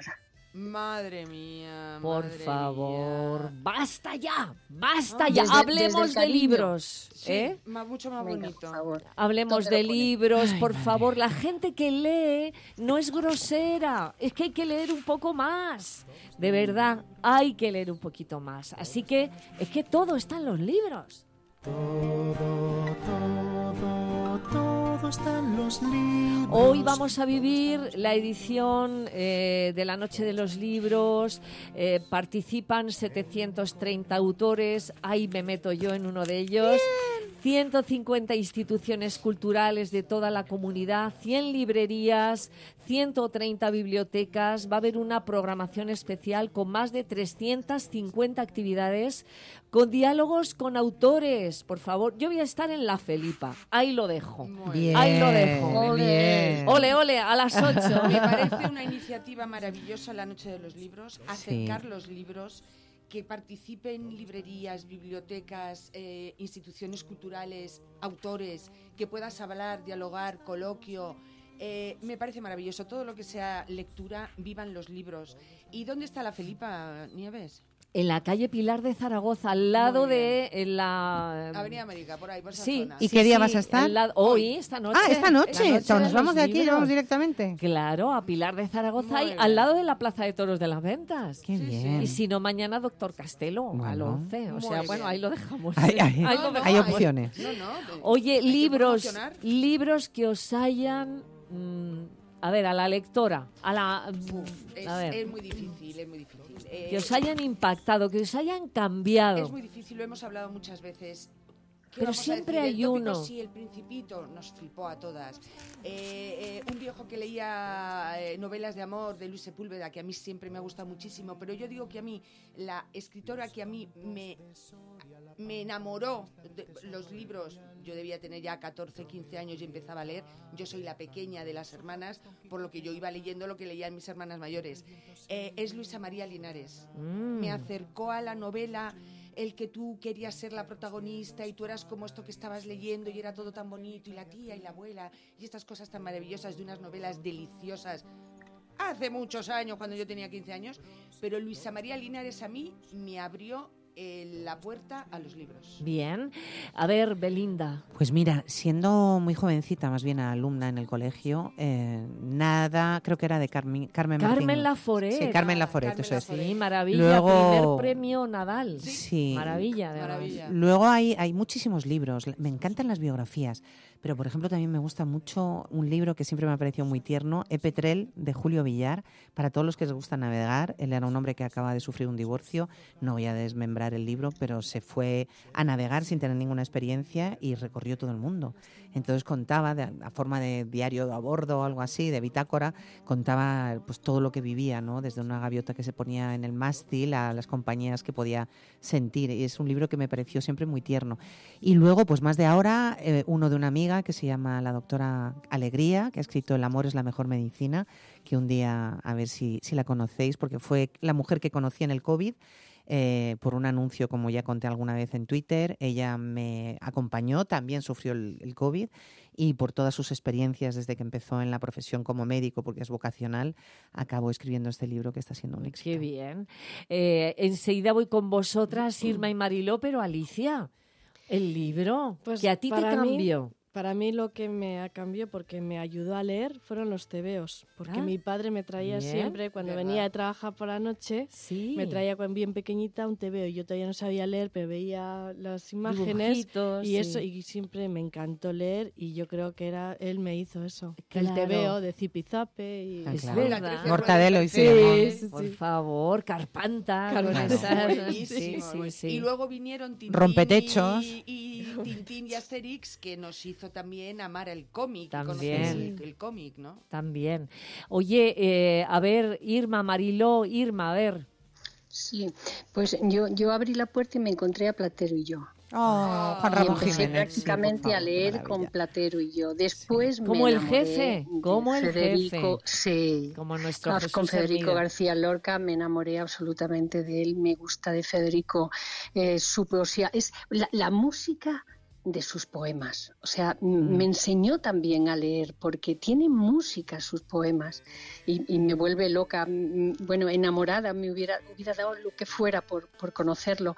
Madre mía, Por madre favor, mía. basta ya, basta Ah, ya. desde- Hablemos desde el de cariño. libros, Sí, ¿eh? ma- mucho más Venga, bonito. por favor. Hablemos ¿Dónde de lo pones? libros, Ay, por madre. favor. La gente que lee no es grosera, es que hay que leer un poco más. De verdad, hay que leer un poquito más. Así que es que todo está en los libros. Todo, todo, todo está en los libros. Hoy vamos a vivir la edición eh, de la Noche de los Libros. Eh, participan setecientos treinta autores. Ahí me meto yo en uno de ellos. ciento cincuenta instituciones culturales de toda la comunidad, cien librerías, ciento treinta bibliotecas. Va a haber una programación especial con más de trescientas cincuenta actividades, con diálogos con autores. Por favor, yo voy a estar en La Felipa. Ahí lo dejo. Muy Bien, Ahí lo dejo. bien. Ole, ole, a las ocho. Me parece una iniciativa maravillosa la Noche de los Libros, acercar los libros, que participen librerías, bibliotecas, eh, instituciones culturales, autores, que puedas hablar, dialogar, coloquio. Eh, me parece maravilloso. Todo lo que sea lectura, vivan los libros. ¿Y dónde está La Felipa, Nieves? En la calle Pilar de Zaragoza, al lado Muy de en la... Avenida América, por ahí, por esa Sí. zona. ¿Y Sí, qué día sí, vas a estar? al lado- Hoy, esta noche. Ah, esta noche. Esta noche Entonces, ¿nos de vamos de los aquí y nos vamos libros. directamente? Claro, a Pilar de Zaragoza, Muy y bien. al lado de la Plaza de Toros de las Ventas. Qué Sí, sí. bien. Y si no, mañana Doctor Castelo, al Bueno. once. O Muy sea, bien. bueno, ahí lo dejamos. Hay- hay- Ahí lo No, no, hay dejamos. opciones. No, no. de- Oye, hay que libros, promocionar. libros que os hayan... mm, a ver, a la lectora, a la... mm, Uf, es, a ver, es muy difícil, es muy difícil. Eh, que os hayan impactado, que os hayan cambiado. Es muy difícil, lo hemos hablado muchas veces. ¿Qué Pero vamos a siempre decir? hay El tópico, uno. Sí, El Principito nos flipó a todas. Eh, eh, un viejo que leía eh, novelas de amor de Luis Sepúlveda, que a mí siempre me ha gustado muchísimo, pero yo digo que a mí, la escritora que a mí me, me enamoró de los libros, yo debía tener ya catorce, quince años y empezaba a leer. Yo soy la pequeña de las hermanas, por lo que yo iba leyendo lo que leían mis hermanas mayores. Eh, es Luisa María Linares. Mm. Me acercó a la novela el que tú querías ser la protagonista y tú eras como esto que estabas leyendo y era todo tan bonito, y la tía y la abuela y estas cosas tan maravillosas de unas novelas deliciosas. Hace muchos años, cuando yo tenía quince años, pero Luisa María Linares a mí me abrió eh, la puerta a los libros. Bien. A ver, Belinda. Pues mira, siendo muy jovencita, más bien alumna en el colegio, eh, nada, creo que era de Carmen, Carmen Carmen Martín. Laforet. Sí, Carmen Laforet, Carmen eso es. Laforet. Sí, maravilla. Luego- Primer premio Nadal. Sí. Maravilla, de Maravilla. verdad. Luego hay, hay muchísimos libros. Me encantan las biografías, pero por ejemplo también me gusta mucho un libro que siempre me ha parecido muy tierno, E. Petrel, de Julio Villar. Para todos los que les gusta navegar, él era un hombre que acaba de sufrir un divorcio. No voy a desmembrar el libro, pero se fue a navegar sin tener ninguna experiencia y recorrió todo el mundo. Entonces contaba, de, a forma de diario a bordo o algo así, de bitácora, contaba pues todo lo que vivía, ¿no? Desde una gaviota que se ponía en el mástil a las compañías que podía sentir. Y es un libro que me pareció siempre muy tierno. Y luego, pues más de ahora, eh, uno de una amiga que se llama la doctora Alegría, que ha escrito El amor es la mejor medicina, que un día, a ver si, si la conocéis, porque fue la mujer que conocí en el COVID. Eh, por un anuncio, como ya conté alguna vez en Twitter. Ella me acompañó, también sufrió el, el COVID, y por todas sus experiencias desde que empezó en la profesión como médico, porque es vocacional, acabó escribiendo este libro que está siendo un éxito. Qué bien. Eh, enseguida voy con vosotras, Irma y Mariló, pero Alicia, el libro Pues que a ti te para mí- cambió. Para mí lo que me ha cambiado, porque me ayudó a leer, fueron los tebeos. Porque Ah, mi padre me traía bien, siempre, cuando ¿verdad? venía de trabajar por la noche, Sí. me traía cuando bien pequeñita un tebeo. Y yo todavía no sabía leer, pero veía las imágenes Dibujitos, y sí. eso, y siempre me encantó leer. Y yo creo que era él me hizo eso. Claro. El tebeo de Zipizape. Y Ah, Es claro. verdad. La trece Mortadelo y ruedas del Filemón. Sí, sí, Por sí. favor, Carpanta. con Carpanta. esas- Buenísimo, sí, sí, sí. Y luego vinieron Tintín Rompetechos. y, y Tintín y Asterix, que nos hizo también amar el cómic. y También. conocer El, el cómic, ¿no? También. Oye, eh, a ver, Irma, Mariló, Irma, a ver. Sí, pues yo, yo abrí la puerta y me encontré a Platero y yo. Oh, Juan Y Ramón empecé Jiménez. prácticamente sí, por a favor, leer maravilla. con Platero y yo. Después me Como el enamoré jefe, de como el Federico, jefe. Sí. Como nuestro Ah, Jesús con Federico Hermida. García Lorca me enamoré absolutamente de él. Me gusta de Federico eh, su poesía. Es la, la música de sus poemas. O sea, mm. me enseñó también a leer, porque tiene música sus poemas, y, y me vuelve loca, bueno, enamorada, me hubiera, hubiera dado lo que fuera por, por conocerlo.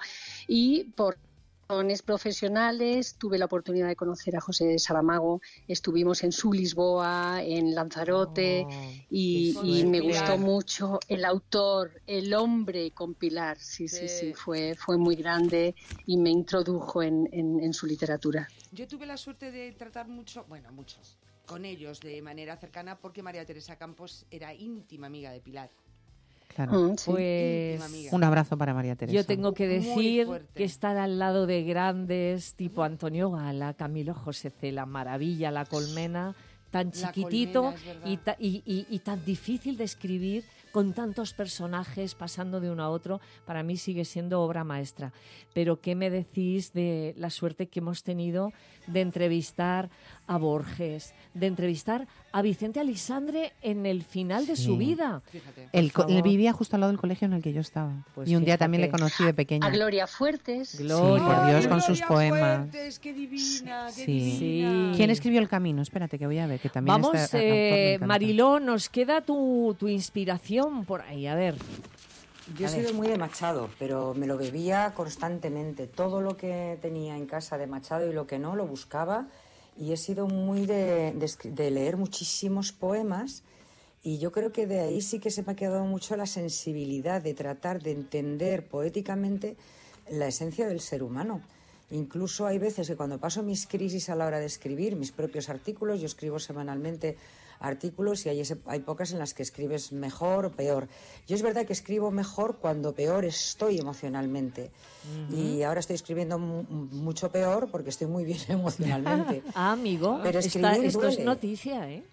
Y por razones profesionales tuve la oportunidad de conocer a José Saramago, estuvimos en su Lisboa, en Lanzarote, oh, y, y me gustó mucho el autor, el hombre con Pilar, sí, sí, sí, sí fue, fue muy grande y me introdujo en, en, en su literatura. Yo tuve la suerte de tratar mucho, bueno, muchos, con ellos de manera cercana, porque María Teresa Campos era íntima amiga de Pilar. Claro. Mm, sí. Pues un abrazo para María Teresa. Yo tengo que decir que estar al lado de grandes tipo Antonio Gala, Camilo José Cela, Maravilla, La Colmena, tan chiquitito colmena, y, ta, y, y, y tan difícil de escribir, con tantos personajes pasando de uno a otro, para mí sigue siendo obra maestra. Pero ¿qué me decís de la suerte que hemos tenido de entrevistar a Borges, de entrevistar a Vicente Aleixandre en el final de sí. su vida? Él, él vivía justo al lado del colegio en el que yo estaba. Pues y un fíjate. día también le conocí de pequeña. A Gloria Fuertes. Gloria. Sí, por Dios, con Gloria sus poemas. Fuertes, qué divina, qué sí. divina. ¿Quién escribió El Camino? Espérate que voy a ver, que también Vamos, está, eh, Mariló, nos queda tu, tu inspiración por ahí, a ver. Yo he a sido ver. muy de Machado, pero me lo bebía constantemente. Todo lo que tenía en casa de Machado y lo que no, lo buscaba. Y he sido muy de, de, de leer muchísimos poemas, y yo creo que de ahí sí que se me ha quedado mucho la sensibilidad de tratar de entender poéticamente la esencia del ser humano. Incluso hay veces que cuando paso mis crisis a la hora de escribir mis propios artículos, yo escribo semanalmente artículos y hay, ese, hay pocas en las que escribes mejor o peor. Yo es verdad que escribo mejor cuando peor estoy emocionalmente. Uh-huh. Y ahora estoy escribiendo m- mucho peor porque estoy muy bien emocionalmente. Ah, amigo, pero Esta, esto duele. es noticia, ¿eh?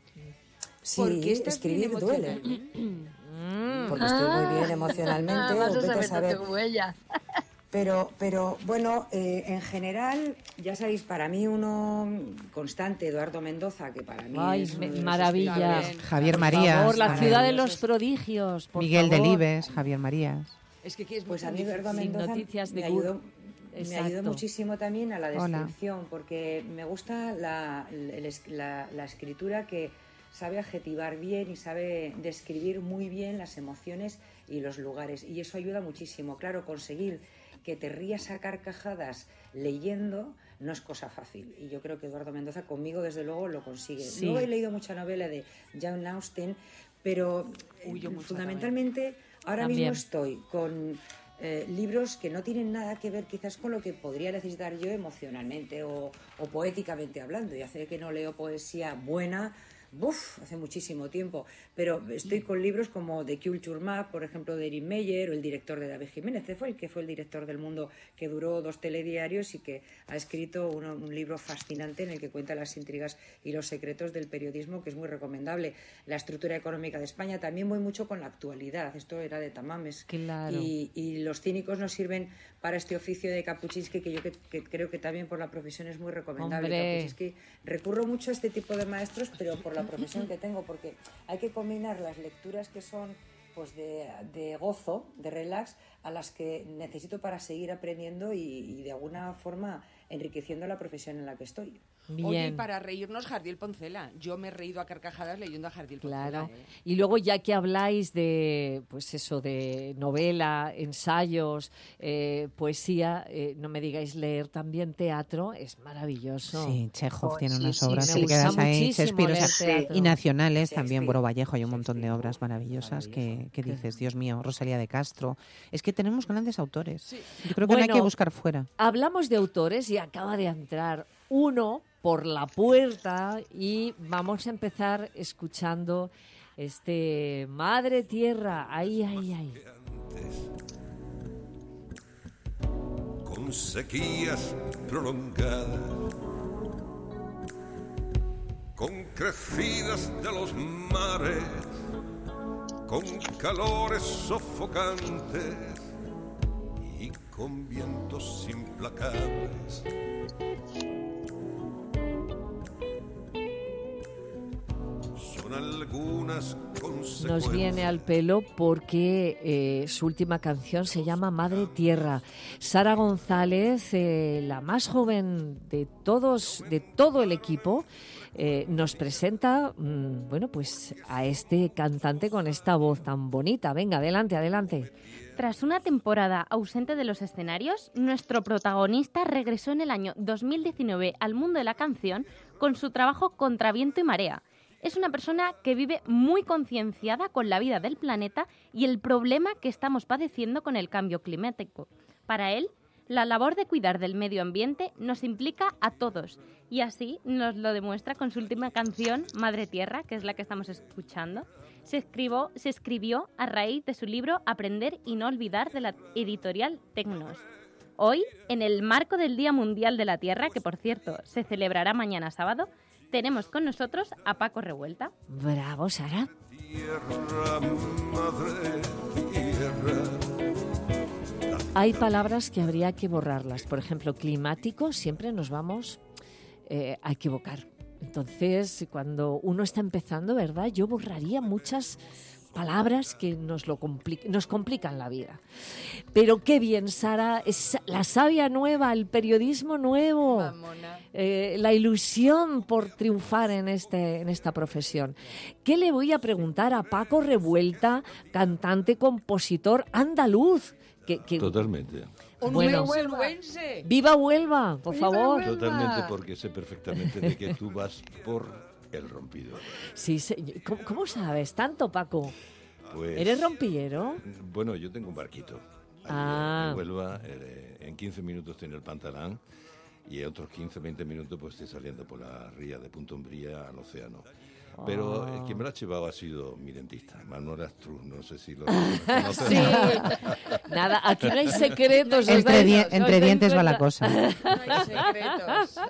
Sí, escribir duele. Porque estoy muy bien emocionalmente. Ah, vas a saber, saber. No tengo huella. Pero, pero bueno, eh, en general, ya sabéis, para mí uno constante, Eduardo Mendoza, que para mí Ay, es me, uno maravilla. Javier Marías. Por la ciudad de los prodigios, por Miguel favor. Delibes, Javier Marías. Es que es pues a mí Eduardo Mendoza noticias de me ayudó, me Exacto. ayudó muchísimo también a la descripción, Hola. porque me gusta la, la, la escritura que sabe adjetivar bien y sabe describir muy bien las emociones y los lugares, y eso ayuda muchísimo. Claro, conseguir que te rías a carcajadas leyendo no es cosa fácil, y yo creo que Eduardo Mendoza conmigo desde luego lo consigue. Sí. Luego he leído mucha novela de Jane Austen, pero Uy, fundamentalmente también. ahora también. mismo estoy con eh, libros que no tienen nada que ver quizás con lo que podría necesitar yo emocionalmente o, o poéticamente hablando, y hace que no leo poesía buena. Uf, hace muchísimo tiempo, pero estoy con libros como The Culture Map, por ejemplo, de Erin Meyer, o el director de David Jiménez, que fue el que fue el director del Mundo, que duró dos telediarios y que ha escrito un, un libro fascinante en el que cuenta las intrigas y los secretos del periodismo, que es muy recomendable. La estructura económica de España, también voy mucho con la actualidad, esto era de Tamames. Claro. Y, y los cínicos nos sirven para este oficio de Kapuczynski, que yo que, que creo que también por la profesión es muy recomendable. Kapuczynski, recurro mucho a este tipo de maestros, pero por la profesión que tengo, porque hay que combinar las lecturas que son pues de, de gozo, de relax, a las que necesito para seguir aprendiendo y, y de alguna forma enriqueciendo la profesión en la que estoy. Bien. Oye, y para reírnos, Jardiel Poncela. Yo me he reído a carcajadas leyendo a Jardiel Poncela. Claro. ¿eh? Y luego, ya que habláis de, pues eso, de novela, ensayos, eh, poesía, eh, no me digáis leer también teatro, es maravilloso. Sí, Chekhov Oh, tiene sí, unas sí, obras, sí, te me quedas gusta ahí, muchísimo Shakespeare, o leer sea, teatro. y nacionales también, Shakespeare. Boro Vallejo, hay un montón de obras maravillosas que, que dices, Dios mío, Rosalía de Castro. Es que tenemos grandes autores. Sí. Yo creo que Bueno, no hay que buscar fuera. Hablamos de autores y acaba de entrar uno por la puerta y vamos a empezar escuchando este Madre Tierra. Ay, ay, ay. Con sequías prolongadas, con crecidas de los mares, con calores sofocantes y con vientos implacables. Son algunas consignas nos viene al pelo porque eh, su última canción se llama Madre Tierra. Sara González, eh, la más joven de todos, de todo el equipo, eh, nos presenta, mmm, bueno, pues a este cantante con esta voz tan bonita. Venga, adelante, adelante. Tras una temporada ausente de los escenarios, nuestro protagonista regresó en el año dos mil diecinueve al mundo de la canción con su trabajo Contra Viento y Marea. Es una persona que vive muy concienciada con la vida del planeta y el problema que estamos padeciendo con el cambio climático. Para él, la labor de cuidar del medio ambiente nos implica a todos y así nos lo demuestra con su última canción, Madre Tierra, que es la que estamos escuchando. Se escribió, se escribió a raíz de su libro Aprender y no olvidar, de la editorial Tecnos. Hoy, en el marco del Día Mundial de la Tierra, que por cierto se celebrará mañana sábado, tenemos con nosotros a Paco Revuelta. Bravo, Sara. Tierra, madre tierra. Hay palabras que habría que borrarlas. Por ejemplo, climático, siempre nos vamos eh, a equivocar. Entonces, cuando uno está empezando, ¿verdad? Yo borraría muchas palabras que nos, lo compli- nos complican la vida. Pero qué bien, Sara, es la savia nueva, el periodismo nuevo, eh, la ilusión por triunfar en, este, en esta profesión. ¿Qué le voy a preguntar a Paco Revuelta, cantante, compositor andaluz? Que, que, Totalmente. Bueno, ¡viva Huelva, por ¡Viva favor! Huelva! Totalmente, porque sé perfectamente de que tú vas por el rompidor. Sí, sí. ¿Cómo, cómo sabes tanto, Paco? Pues, ¿Eres rompillero? Bueno, yo tengo un barquito. Ah. En Huelva, eh, en quince minutos tiene el Pantalán y en otros quince, veinte minutos pues estoy saliendo por la ría de Punta Umbría al océano. Pero Ah. eh, quien me lo ha llevado ha sido mi dentista, Manuel Astruz, no sé si lo conoces. Sí. Nada, aquí no hay secretos. Entre, ¿os di- dais- os entre dais dientes va cuenta? la cosa. No hay secretos.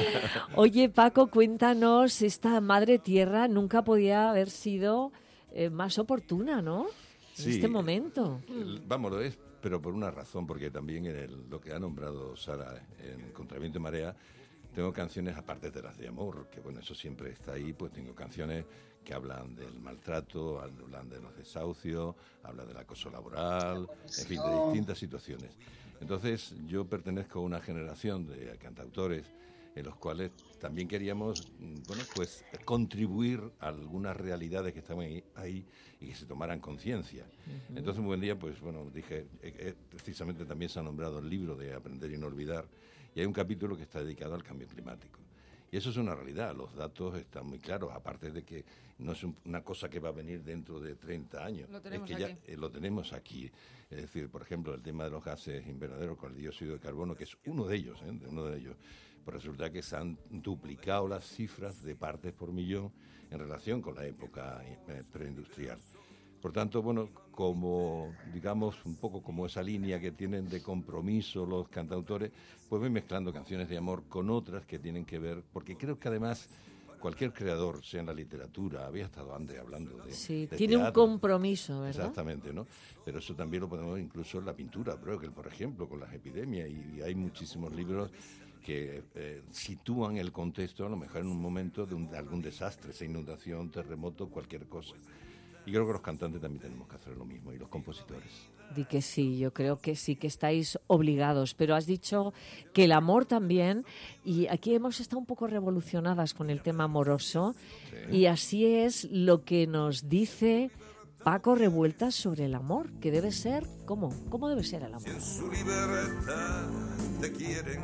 Oye, Paco, cuéntanos, esta Madre Tierra nunca podía haber sido eh, más oportuna, ¿no? En Sí, este momento. el- vamos, lo es, pero por una razón, porque también en el, lo que ha nombrado Sara en Contra Viento y Marea, tengo canciones aparte de las de amor, que bueno, eso siempre está ahí, pues tengo canciones que hablan del maltrato, hablan de los desahucios, hablan del acoso laboral, en fin, de distintas situaciones. Entonces, yo pertenezco a una generación de cantautores en los cuales también queríamos, bueno, pues contribuir a algunas realidades que estaban ahí, ahí y que se tomaran conciencia. Uh-huh. Entonces, un buen día, pues bueno, dije, eh, eh, precisamente también se ha nombrado el libro de Aprender y no olvidar, y hay un capítulo que está dedicado al cambio climático. Y eso es una realidad, los datos están muy claros, aparte de que no es un, una cosa que va a venir dentro de treinta años, Lo tenemos es que aquí. ya eh, lo tenemos aquí. Es decir, por ejemplo, el tema de los gases invernaderos con el dióxido de carbono, que es uno de ellos, ¿eh? uno de ellos, pues resulta que se han duplicado las cifras de partes por millón en relación con la época eh, preindustrial. Por tanto, bueno, como, digamos, un poco como esa línea que tienen de compromiso los cantautores, pues voy mezclando canciones de amor con otras que tienen que ver, porque creo que además cualquier creador, sea en la literatura, había estado antes hablando de Sí, de tiene teatro. un compromiso, ¿verdad? Exactamente, ¿no? Pero eso también lo podemos ver incluso en la pintura, Bruegel, por ejemplo, con las epidemias, y, y hay muchísimos libros que eh, sitúan el contexto, a lo mejor en un momento de, un, de algún desastre, sea inundación, terremoto, cualquier cosa. Y creo que los cantantes también tenemos que hacer lo mismo, y los compositores. Di que sí, yo creo que sí, que estáis obligados. Pero has dicho que el amor también, y aquí hemos estado un poco revolucionadas con el tema amoroso, sí. Y así es lo que nos dice Paco Revuelta sobre el amor, que debe ser, ¿cómo? ¿Cómo debe ser el amor? En su libertad te quieren.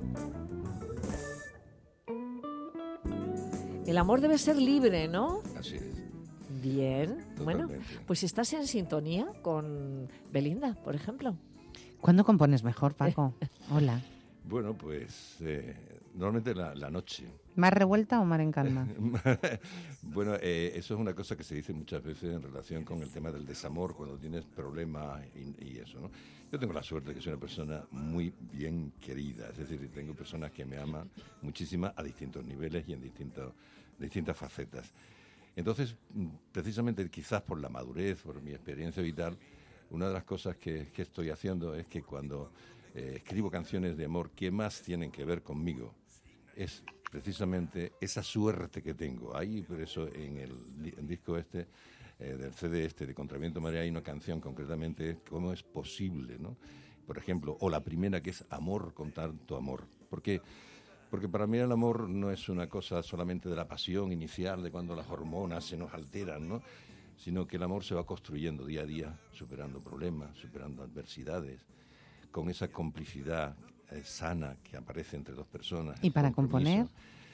El amor debe ser libre, ¿no? Así es. Bien, Totalmente. Bueno, pues estás en sintonía con Belinda, por ejemplo. ¿Cuándo compones mejor, Paco? Hola. Bueno, pues eh, normalmente la, la noche. ¿Mar revuelta o mar en calma? Bueno, eh, eso es una cosa que se dice muchas veces en relación con el tema del desamor, cuando tienes problemas y, y eso, ¿no? Yo tengo la suerte de que soy una persona muy bien querida, es decir, tengo personas que me aman muchísimas a distintos niveles y en distintos, distintas facetas. Entonces, precisamente quizás por la madurez, por mi experiencia vital, una de las cosas que, que estoy haciendo es que cuando eh, escribo canciones de amor que más tienen que ver conmigo, es precisamente esa suerte que tengo. Ahí, por eso, en el, el disco este, eh, del C D este de Contra Viento y Marea hay una canción concretamente, ¿cómo es posible?, ¿no? Por ejemplo, o la primera que es Amor con tanto amor. ¿Por qué? Porque para mí el amor no es una cosa solamente de la pasión inicial, de cuando las hormonas se nos alteran, ¿no? Sino que el amor se va construyendo día a día, superando problemas, superando adversidades, con esa complicidad eh, sana que aparece entre dos personas. ¿Y para componer?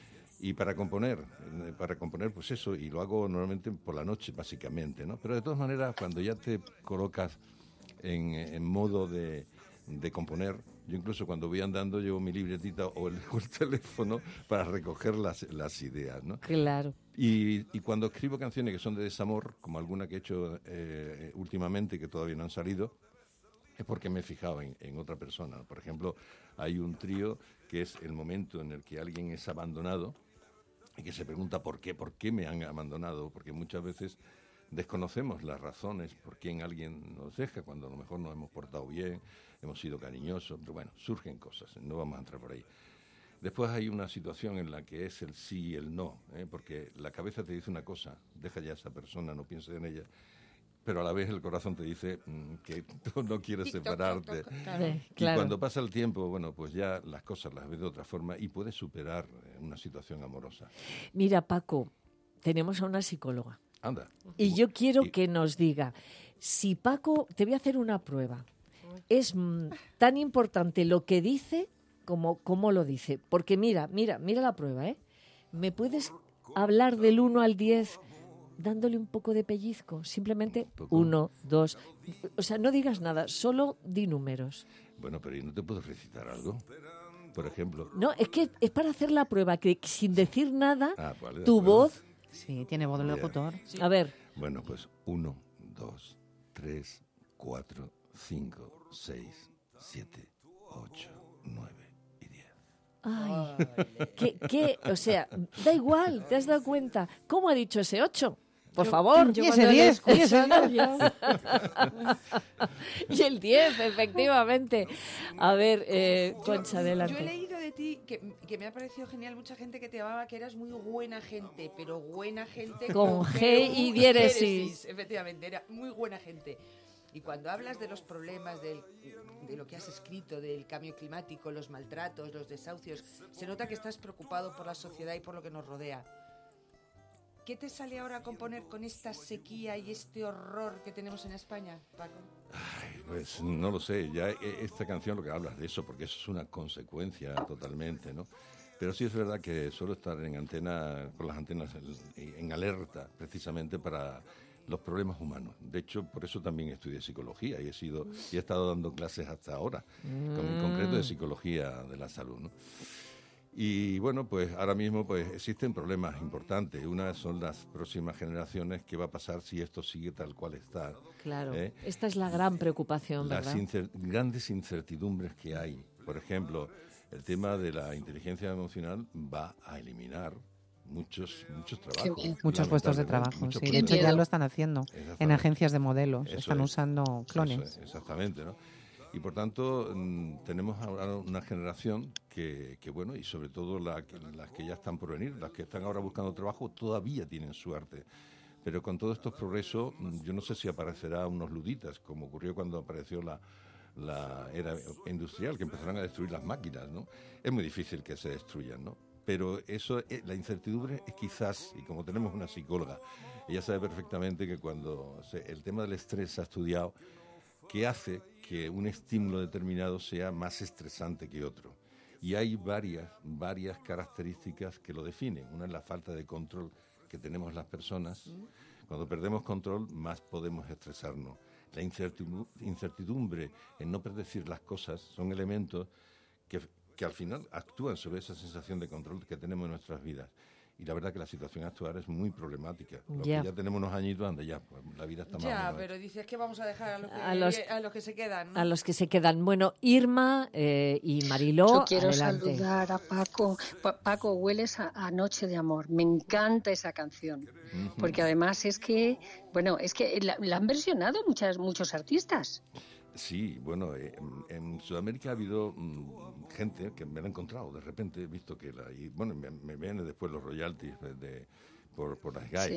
Y para componer, eh, para componer, pues eso, y lo hago normalmente por la noche, básicamente, ¿no? Pero de todas maneras, cuando ya te colocas en, en modo de, de componer, yo incluso cuando voy andando llevo mi libretita o el, o el teléfono para recoger las, las ideas, ¿no? Claro. Y, y cuando escribo canciones que son de desamor, como alguna que he hecho eh, últimamente que todavía no han salido, es porque me he fijado en, en otra persona. Por ejemplo, hay un trío que es el momento en el que alguien es abandonado y que se pregunta por qué, por qué me han abandonado, porque muchas veces desconocemos las razones por qué alguien nos deja, cuando a lo mejor nos hemos portado bien, hemos sido cariñosos, pero bueno, surgen cosas, no vamos a entrar por ahí. Después hay una situación en la que es el sí y el no, ¿eh? Porque la cabeza te dice una cosa, deja ya a esa persona, no pienses en ella, pero a la vez el corazón te dice mmm, que tú no quieres separarte. Claro. Y cuando pasa el tiempo, bueno, pues ya las cosas las ves de otra forma y puedes superar una situación amorosa. Mira, Paco, tenemos a una psicóloga. Anda. Y yo quiero que nos diga, si Paco, te voy a hacer una prueba, es mm, tan importante lo que dice como cómo lo dice. Porque mira, mira, mira la prueba, ¿eh? ¿Me puedes hablar del uno al diez dándole un poco de pellizco? Simplemente uno, dos... O sea, no digas nada, solo di números. Bueno, pero ¿y no te puedo recitar algo? Por ejemplo... No, es que es para hacer la prueba, que sin decir nada, ah, vale, tu voz... Sí, tiene voz de locutor. Sí. A ver. Bueno, pues uno, dos, tres, cuatro, cinco, seis, siete, ocho, nueve y diez. Ay, ¿qué, qué? O sea, da igual, ¿te has dado cuenta? ¿Cómo ha dicho ese ocho? Por yo, favor. Yo y ese diez, y ese diez. Y el diez, efectivamente. A ver, eh, Concha, adelante. Yo he leído de ti que, que me ha parecido genial mucha gente que te llamaba que eras muy buena gente, pero buena gente con, con G y diéresis. diéresis. Efectivamente, era muy buena gente. Y cuando hablas de los problemas, del, de lo que has escrito, del cambio climático, los maltratos, los desahucios, se nota que estás preocupado por la sociedad y por lo que nos rodea. ¿Qué te sale ahora a componer con esta sequía y este horror que tenemos en España, Paco? Ay, pues no lo sé, ya esta canción lo que habla es de eso, porque eso es una consecuencia totalmente, ¿no? Pero sí es verdad que suelo estar en antena, con las antenas en, en alerta, precisamente para los problemas humanos. De hecho, por eso también estudié psicología y he sido y he estado dando clases hasta ahora, mm. con, en concreto de psicología de la salud, ¿no? Y bueno, pues ahora mismo pues existen problemas importantes. Una son las próximas generaciones, ¿qué va a pasar si esto sigue tal cual está? Claro, ¿Eh? Esta es la gran preocupación, las ¿verdad? Incer- grandes incertidumbres que hay. Por ejemplo, el tema de la inteligencia emocional va a eliminar muchos muchos trabajos. Muchos puestos de trabajo, muchos sí. puestos De hecho, de ya trabajo. lo están haciendo en agencias de modelos. Eso están es. usando clones. Eso es, exactamente, ¿no? Y por tanto, mmm, tenemos ahora una generación que, que bueno, y sobre todo la, que, las que ya están por venir, las que están ahora buscando trabajo, todavía tienen suerte. Pero con todos estos progresos, yo no sé si aparecerá unos luditas, como ocurrió cuando apareció la, la era industrial, que empezaron a destruir las máquinas, ¿no? Es muy difícil que se destruyan, ¿no? Pero eso, eh, la incertidumbre es quizás, y como tenemos una psicóloga, ella sabe perfectamente que cuando se, el tema del estrés se ha estudiado, que hace que un estímulo determinado sea más estresante que otro. Y hay varias, varias características que lo definen. Una es la falta de control que tenemos las personas. Cuando perdemos control, más podemos estresarnos. La incertidumbre en no predecir las cosas son elementos que, que al final actúan sobre esa sensación de control que tenemos en nuestras vidas. Y la verdad que la situación actual es muy problemática. Los ya. que ya tenemos unos añitos, anda ya, pues la vida está mal. Ya, ¿no? pero dices que vamos a dejar a los que, A los- a los que se quedan, ¿no? A los que se quedan. Bueno, Irma eh, y Mariló, Yo quiero adelante. saludar a Paco. Pa- Paco, hueles a, a Noche de Amor. Me encanta esa canción. Porque además es que, bueno, es que la, la han versionado muchas, muchos artistas. Sí, bueno, eh, en, en Sudamérica ha habido mm, gente que me la ha encontrado, de repente he visto que la... Y, bueno, me, me vienen después los royalties de, de- por, por las G A E, Sí.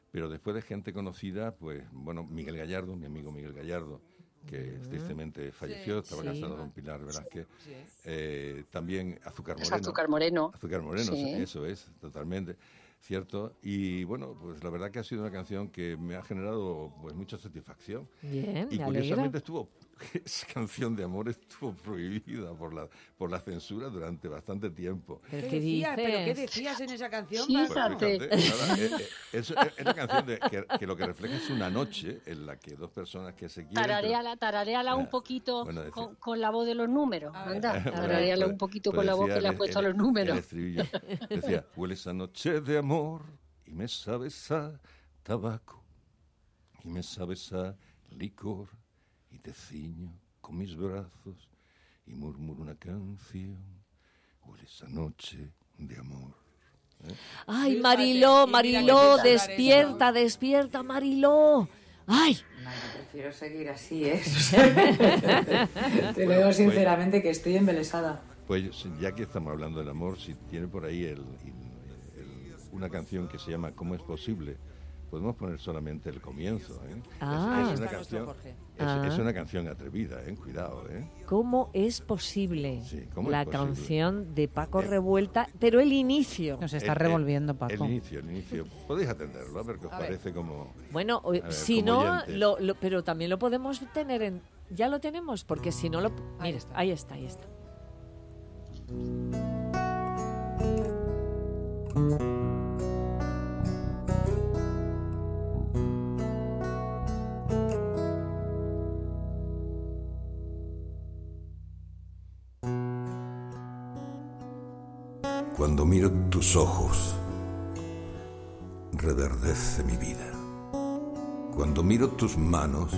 Pero después de gente conocida, pues, bueno, Miguel Gallardo, mi amigo Miguel Gallardo, que mm. tristemente falleció, sí, estaba sí. casado con Pilar Velázquez. Sí. Eh, también Azúcar Moreno. Es Azúcar Moreno. Azúcar Moreno, sí. eso es, totalmente. Cierto, y bueno, pues la verdad que ha sido una canción que me ha generado pues mucha satisfacción. Bien, y me curiosamente alegra. estuvo, esa canción de amor estuvo prohibida por la por la censura durante bastante tiempo. ¿Pero ¿Qué, qué decías? dices? ¿Pero qué decías en esa canción? Sí, Pues fíjate. fíjate, nada, eh, eh, es, es una canción de, que, que lo que refleja es una noche en la que dos personas que se quieren... Tarareala, tarareala un poquito bueno, decía, con, con la voz de los números. Anda, bueno, tarareala pues, un poquito pues con la voz decía que le ha el- puesto el- a los números. el estribillo. Decía, huele esa noche de amor y me sabes a tabaco y me sabes a licor y te ciño con mis brazos y murmuro una canción. Huele esa noche de amor. ¿Eh? Ay, Fíjate, Mariló, y mira Mariló, que te despierta, despierta, Mariló. Ay, No, yo prefiero seguir así, ¿eh? Te lo digo sinceramente que estoy embelesada. Pues ya que estamos hablando del amor, si tiene por ahí el, el- una canción que se llama ¿Cómo es posible? Podemos poner solamente el comienzo. ¿eh? Ah. es, es, Ahí una está nuestro canción, Jorge. es, Ah. es una canción atrevida, ¿eh? Cuidado, ¿eh? ¿cómo es posible? Sí, ¿cómo La es posible? canción de Paco Eh. Revuelta, pero el inicio. Nos está El- revolviendo, el, Paco. El inicio, el inicio. Podéis atenderlo, a ver qué os A ver. parece como... Bueno, o- A ver, si como no, oyentes. lo, lo- pero también lo podemos tener en... Ya lo tenemos, porque si no lo... Ahí Mira, está. ahí está, ahí está. Cuando miro tus ojos, reverdece mi vida. Cuando miro tus manos,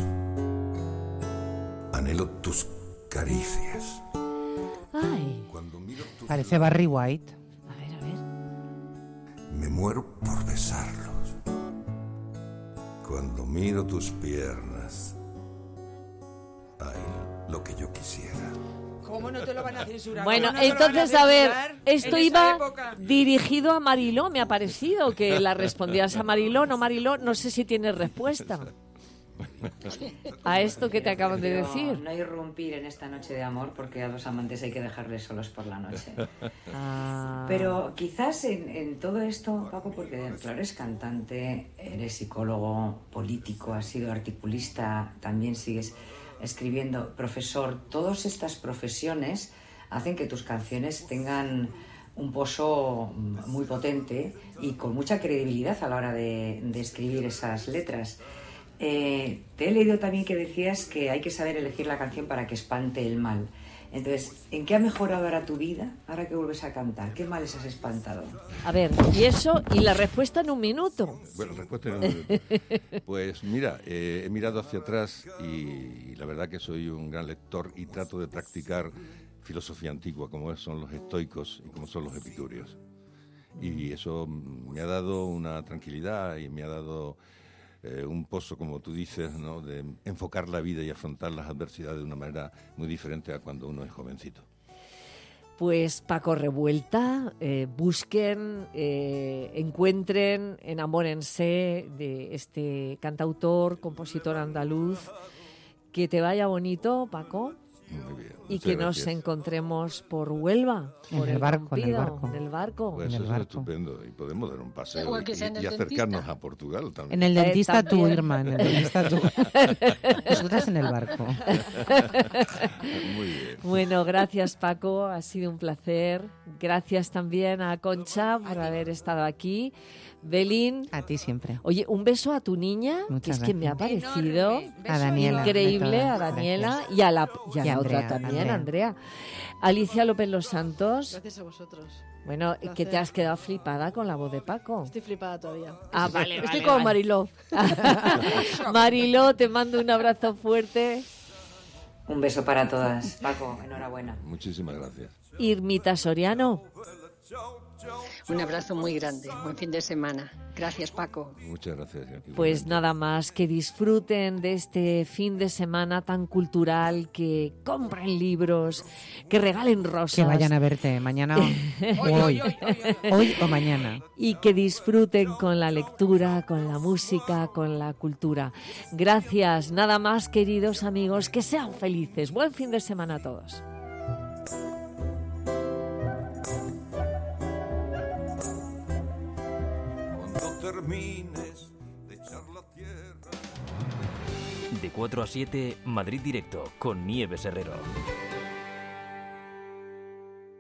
anhelo tus caricias. Ay, Cuando miro tus Parece Barry White. a ver, a ver. me muero por besarlos. Cuando miro tus piernas, hay lo que yo quisiera. ¿Cómo no te lo van a censurar? Bueno, ¿Cómo no te lo van a entonces, a ver, censurar esto en esa iba época? dirigido a Mariló, me ha parecido que la respondías a Mariló, no Mariló, no sé si tienes respuesta a esto que te acaban de Pero decir. No irrumpir en esta noche de amor porque a los amantes hay que dejarles solos por la noche. Ah, Pero quizás en, en todo esto, Paco, porque claro, eres cantante, eres psicólogo, político, has sido articulista, también sigues escribiendo, profesor, todas estas profesiones hacen que tus canciones tengan un pozo muy potente y con mucha credibilidad a la hora de, de escribir esas letras. Eh, te he leído también que decías que hay que saber elegir la canción para que espante el mal. Entonces, ¿en qué ha mejorado ahora tu vida, ahora que vuelves a cantar? ¿Qué males has espantado? a ver, y eso, y la respuesta en un minuto. Bueno, respuesta en un minuto. Pues mira, eh, he mirado hacia atrás y, y la verdad que soy un gran lector y trato de practicar filosofía antigua como son los estoicos y como son los epicúreos. Y eso me ha dado una tranquilidad y me ha dado eh, un pozo, como tú dices, ¿no? De enfocar la vida y afrontar las adversidades de una manera muy diferente a cuando uno es jovencito. Pues Paco Revuelta, eh, busquen, eh, encuentren, enamórense de este cantautor, compositor andaluz. Que te vaya bonito, Paco. Muy bien. Y muchas que nos gracias. encontremos por Huelva. En por el barco, en el Rompido, barco. en el barco. Pues en eso el es barco. estupendo y podemos dar un paseo Igual que y, sea en el y acercarnos dentista. a Portugal también. En el Eh, dentista tú, también. Irma, en el dentista tú. Nosotras en el barco. Muy bien. Bueno, gracias Paco, ha sido un placer. Gracias también a Concha por haber estado aquí. Belín, A ti siempre. oye, un beso a tu niña, Muchas que es que me ha gracias. parecido Enorme. Beso A Daniela. increíble, de a todas, Daniela gracias. y a la, y a Y la Andrea, otra también, Andrea. Andrea. Alicia López Los Santos, Gracias a vosotros. bueno, Placer. que te has quedado flipada con la voz de Paco. Estoy flipada todavía. Ah, vale, Estoy vale, como vale. Mariló. Mariló, te mando un abrazo fuerte. Un beso para todas. Paco, enhorabuena. Muchísimas gracias. Irmita Soriano, Un abrazo muy grande. Buen fin de semana. Gracias, Paco. Muchas gracias. Pues nada más, que disfruten de este fin de semana tan cultural, que compren libros, que regalen rosas. Que vayan a verte mañana o hoy, hoy o mañana. Y que disfruten con la lectura, con la música, con la cultura. Gracias, nada más, queridos amigos, que sean felices. Buen fin de semana a todos. Termines de echar la tierra. De cuatro a siete, Madrid Directo, con Nieves Herrero.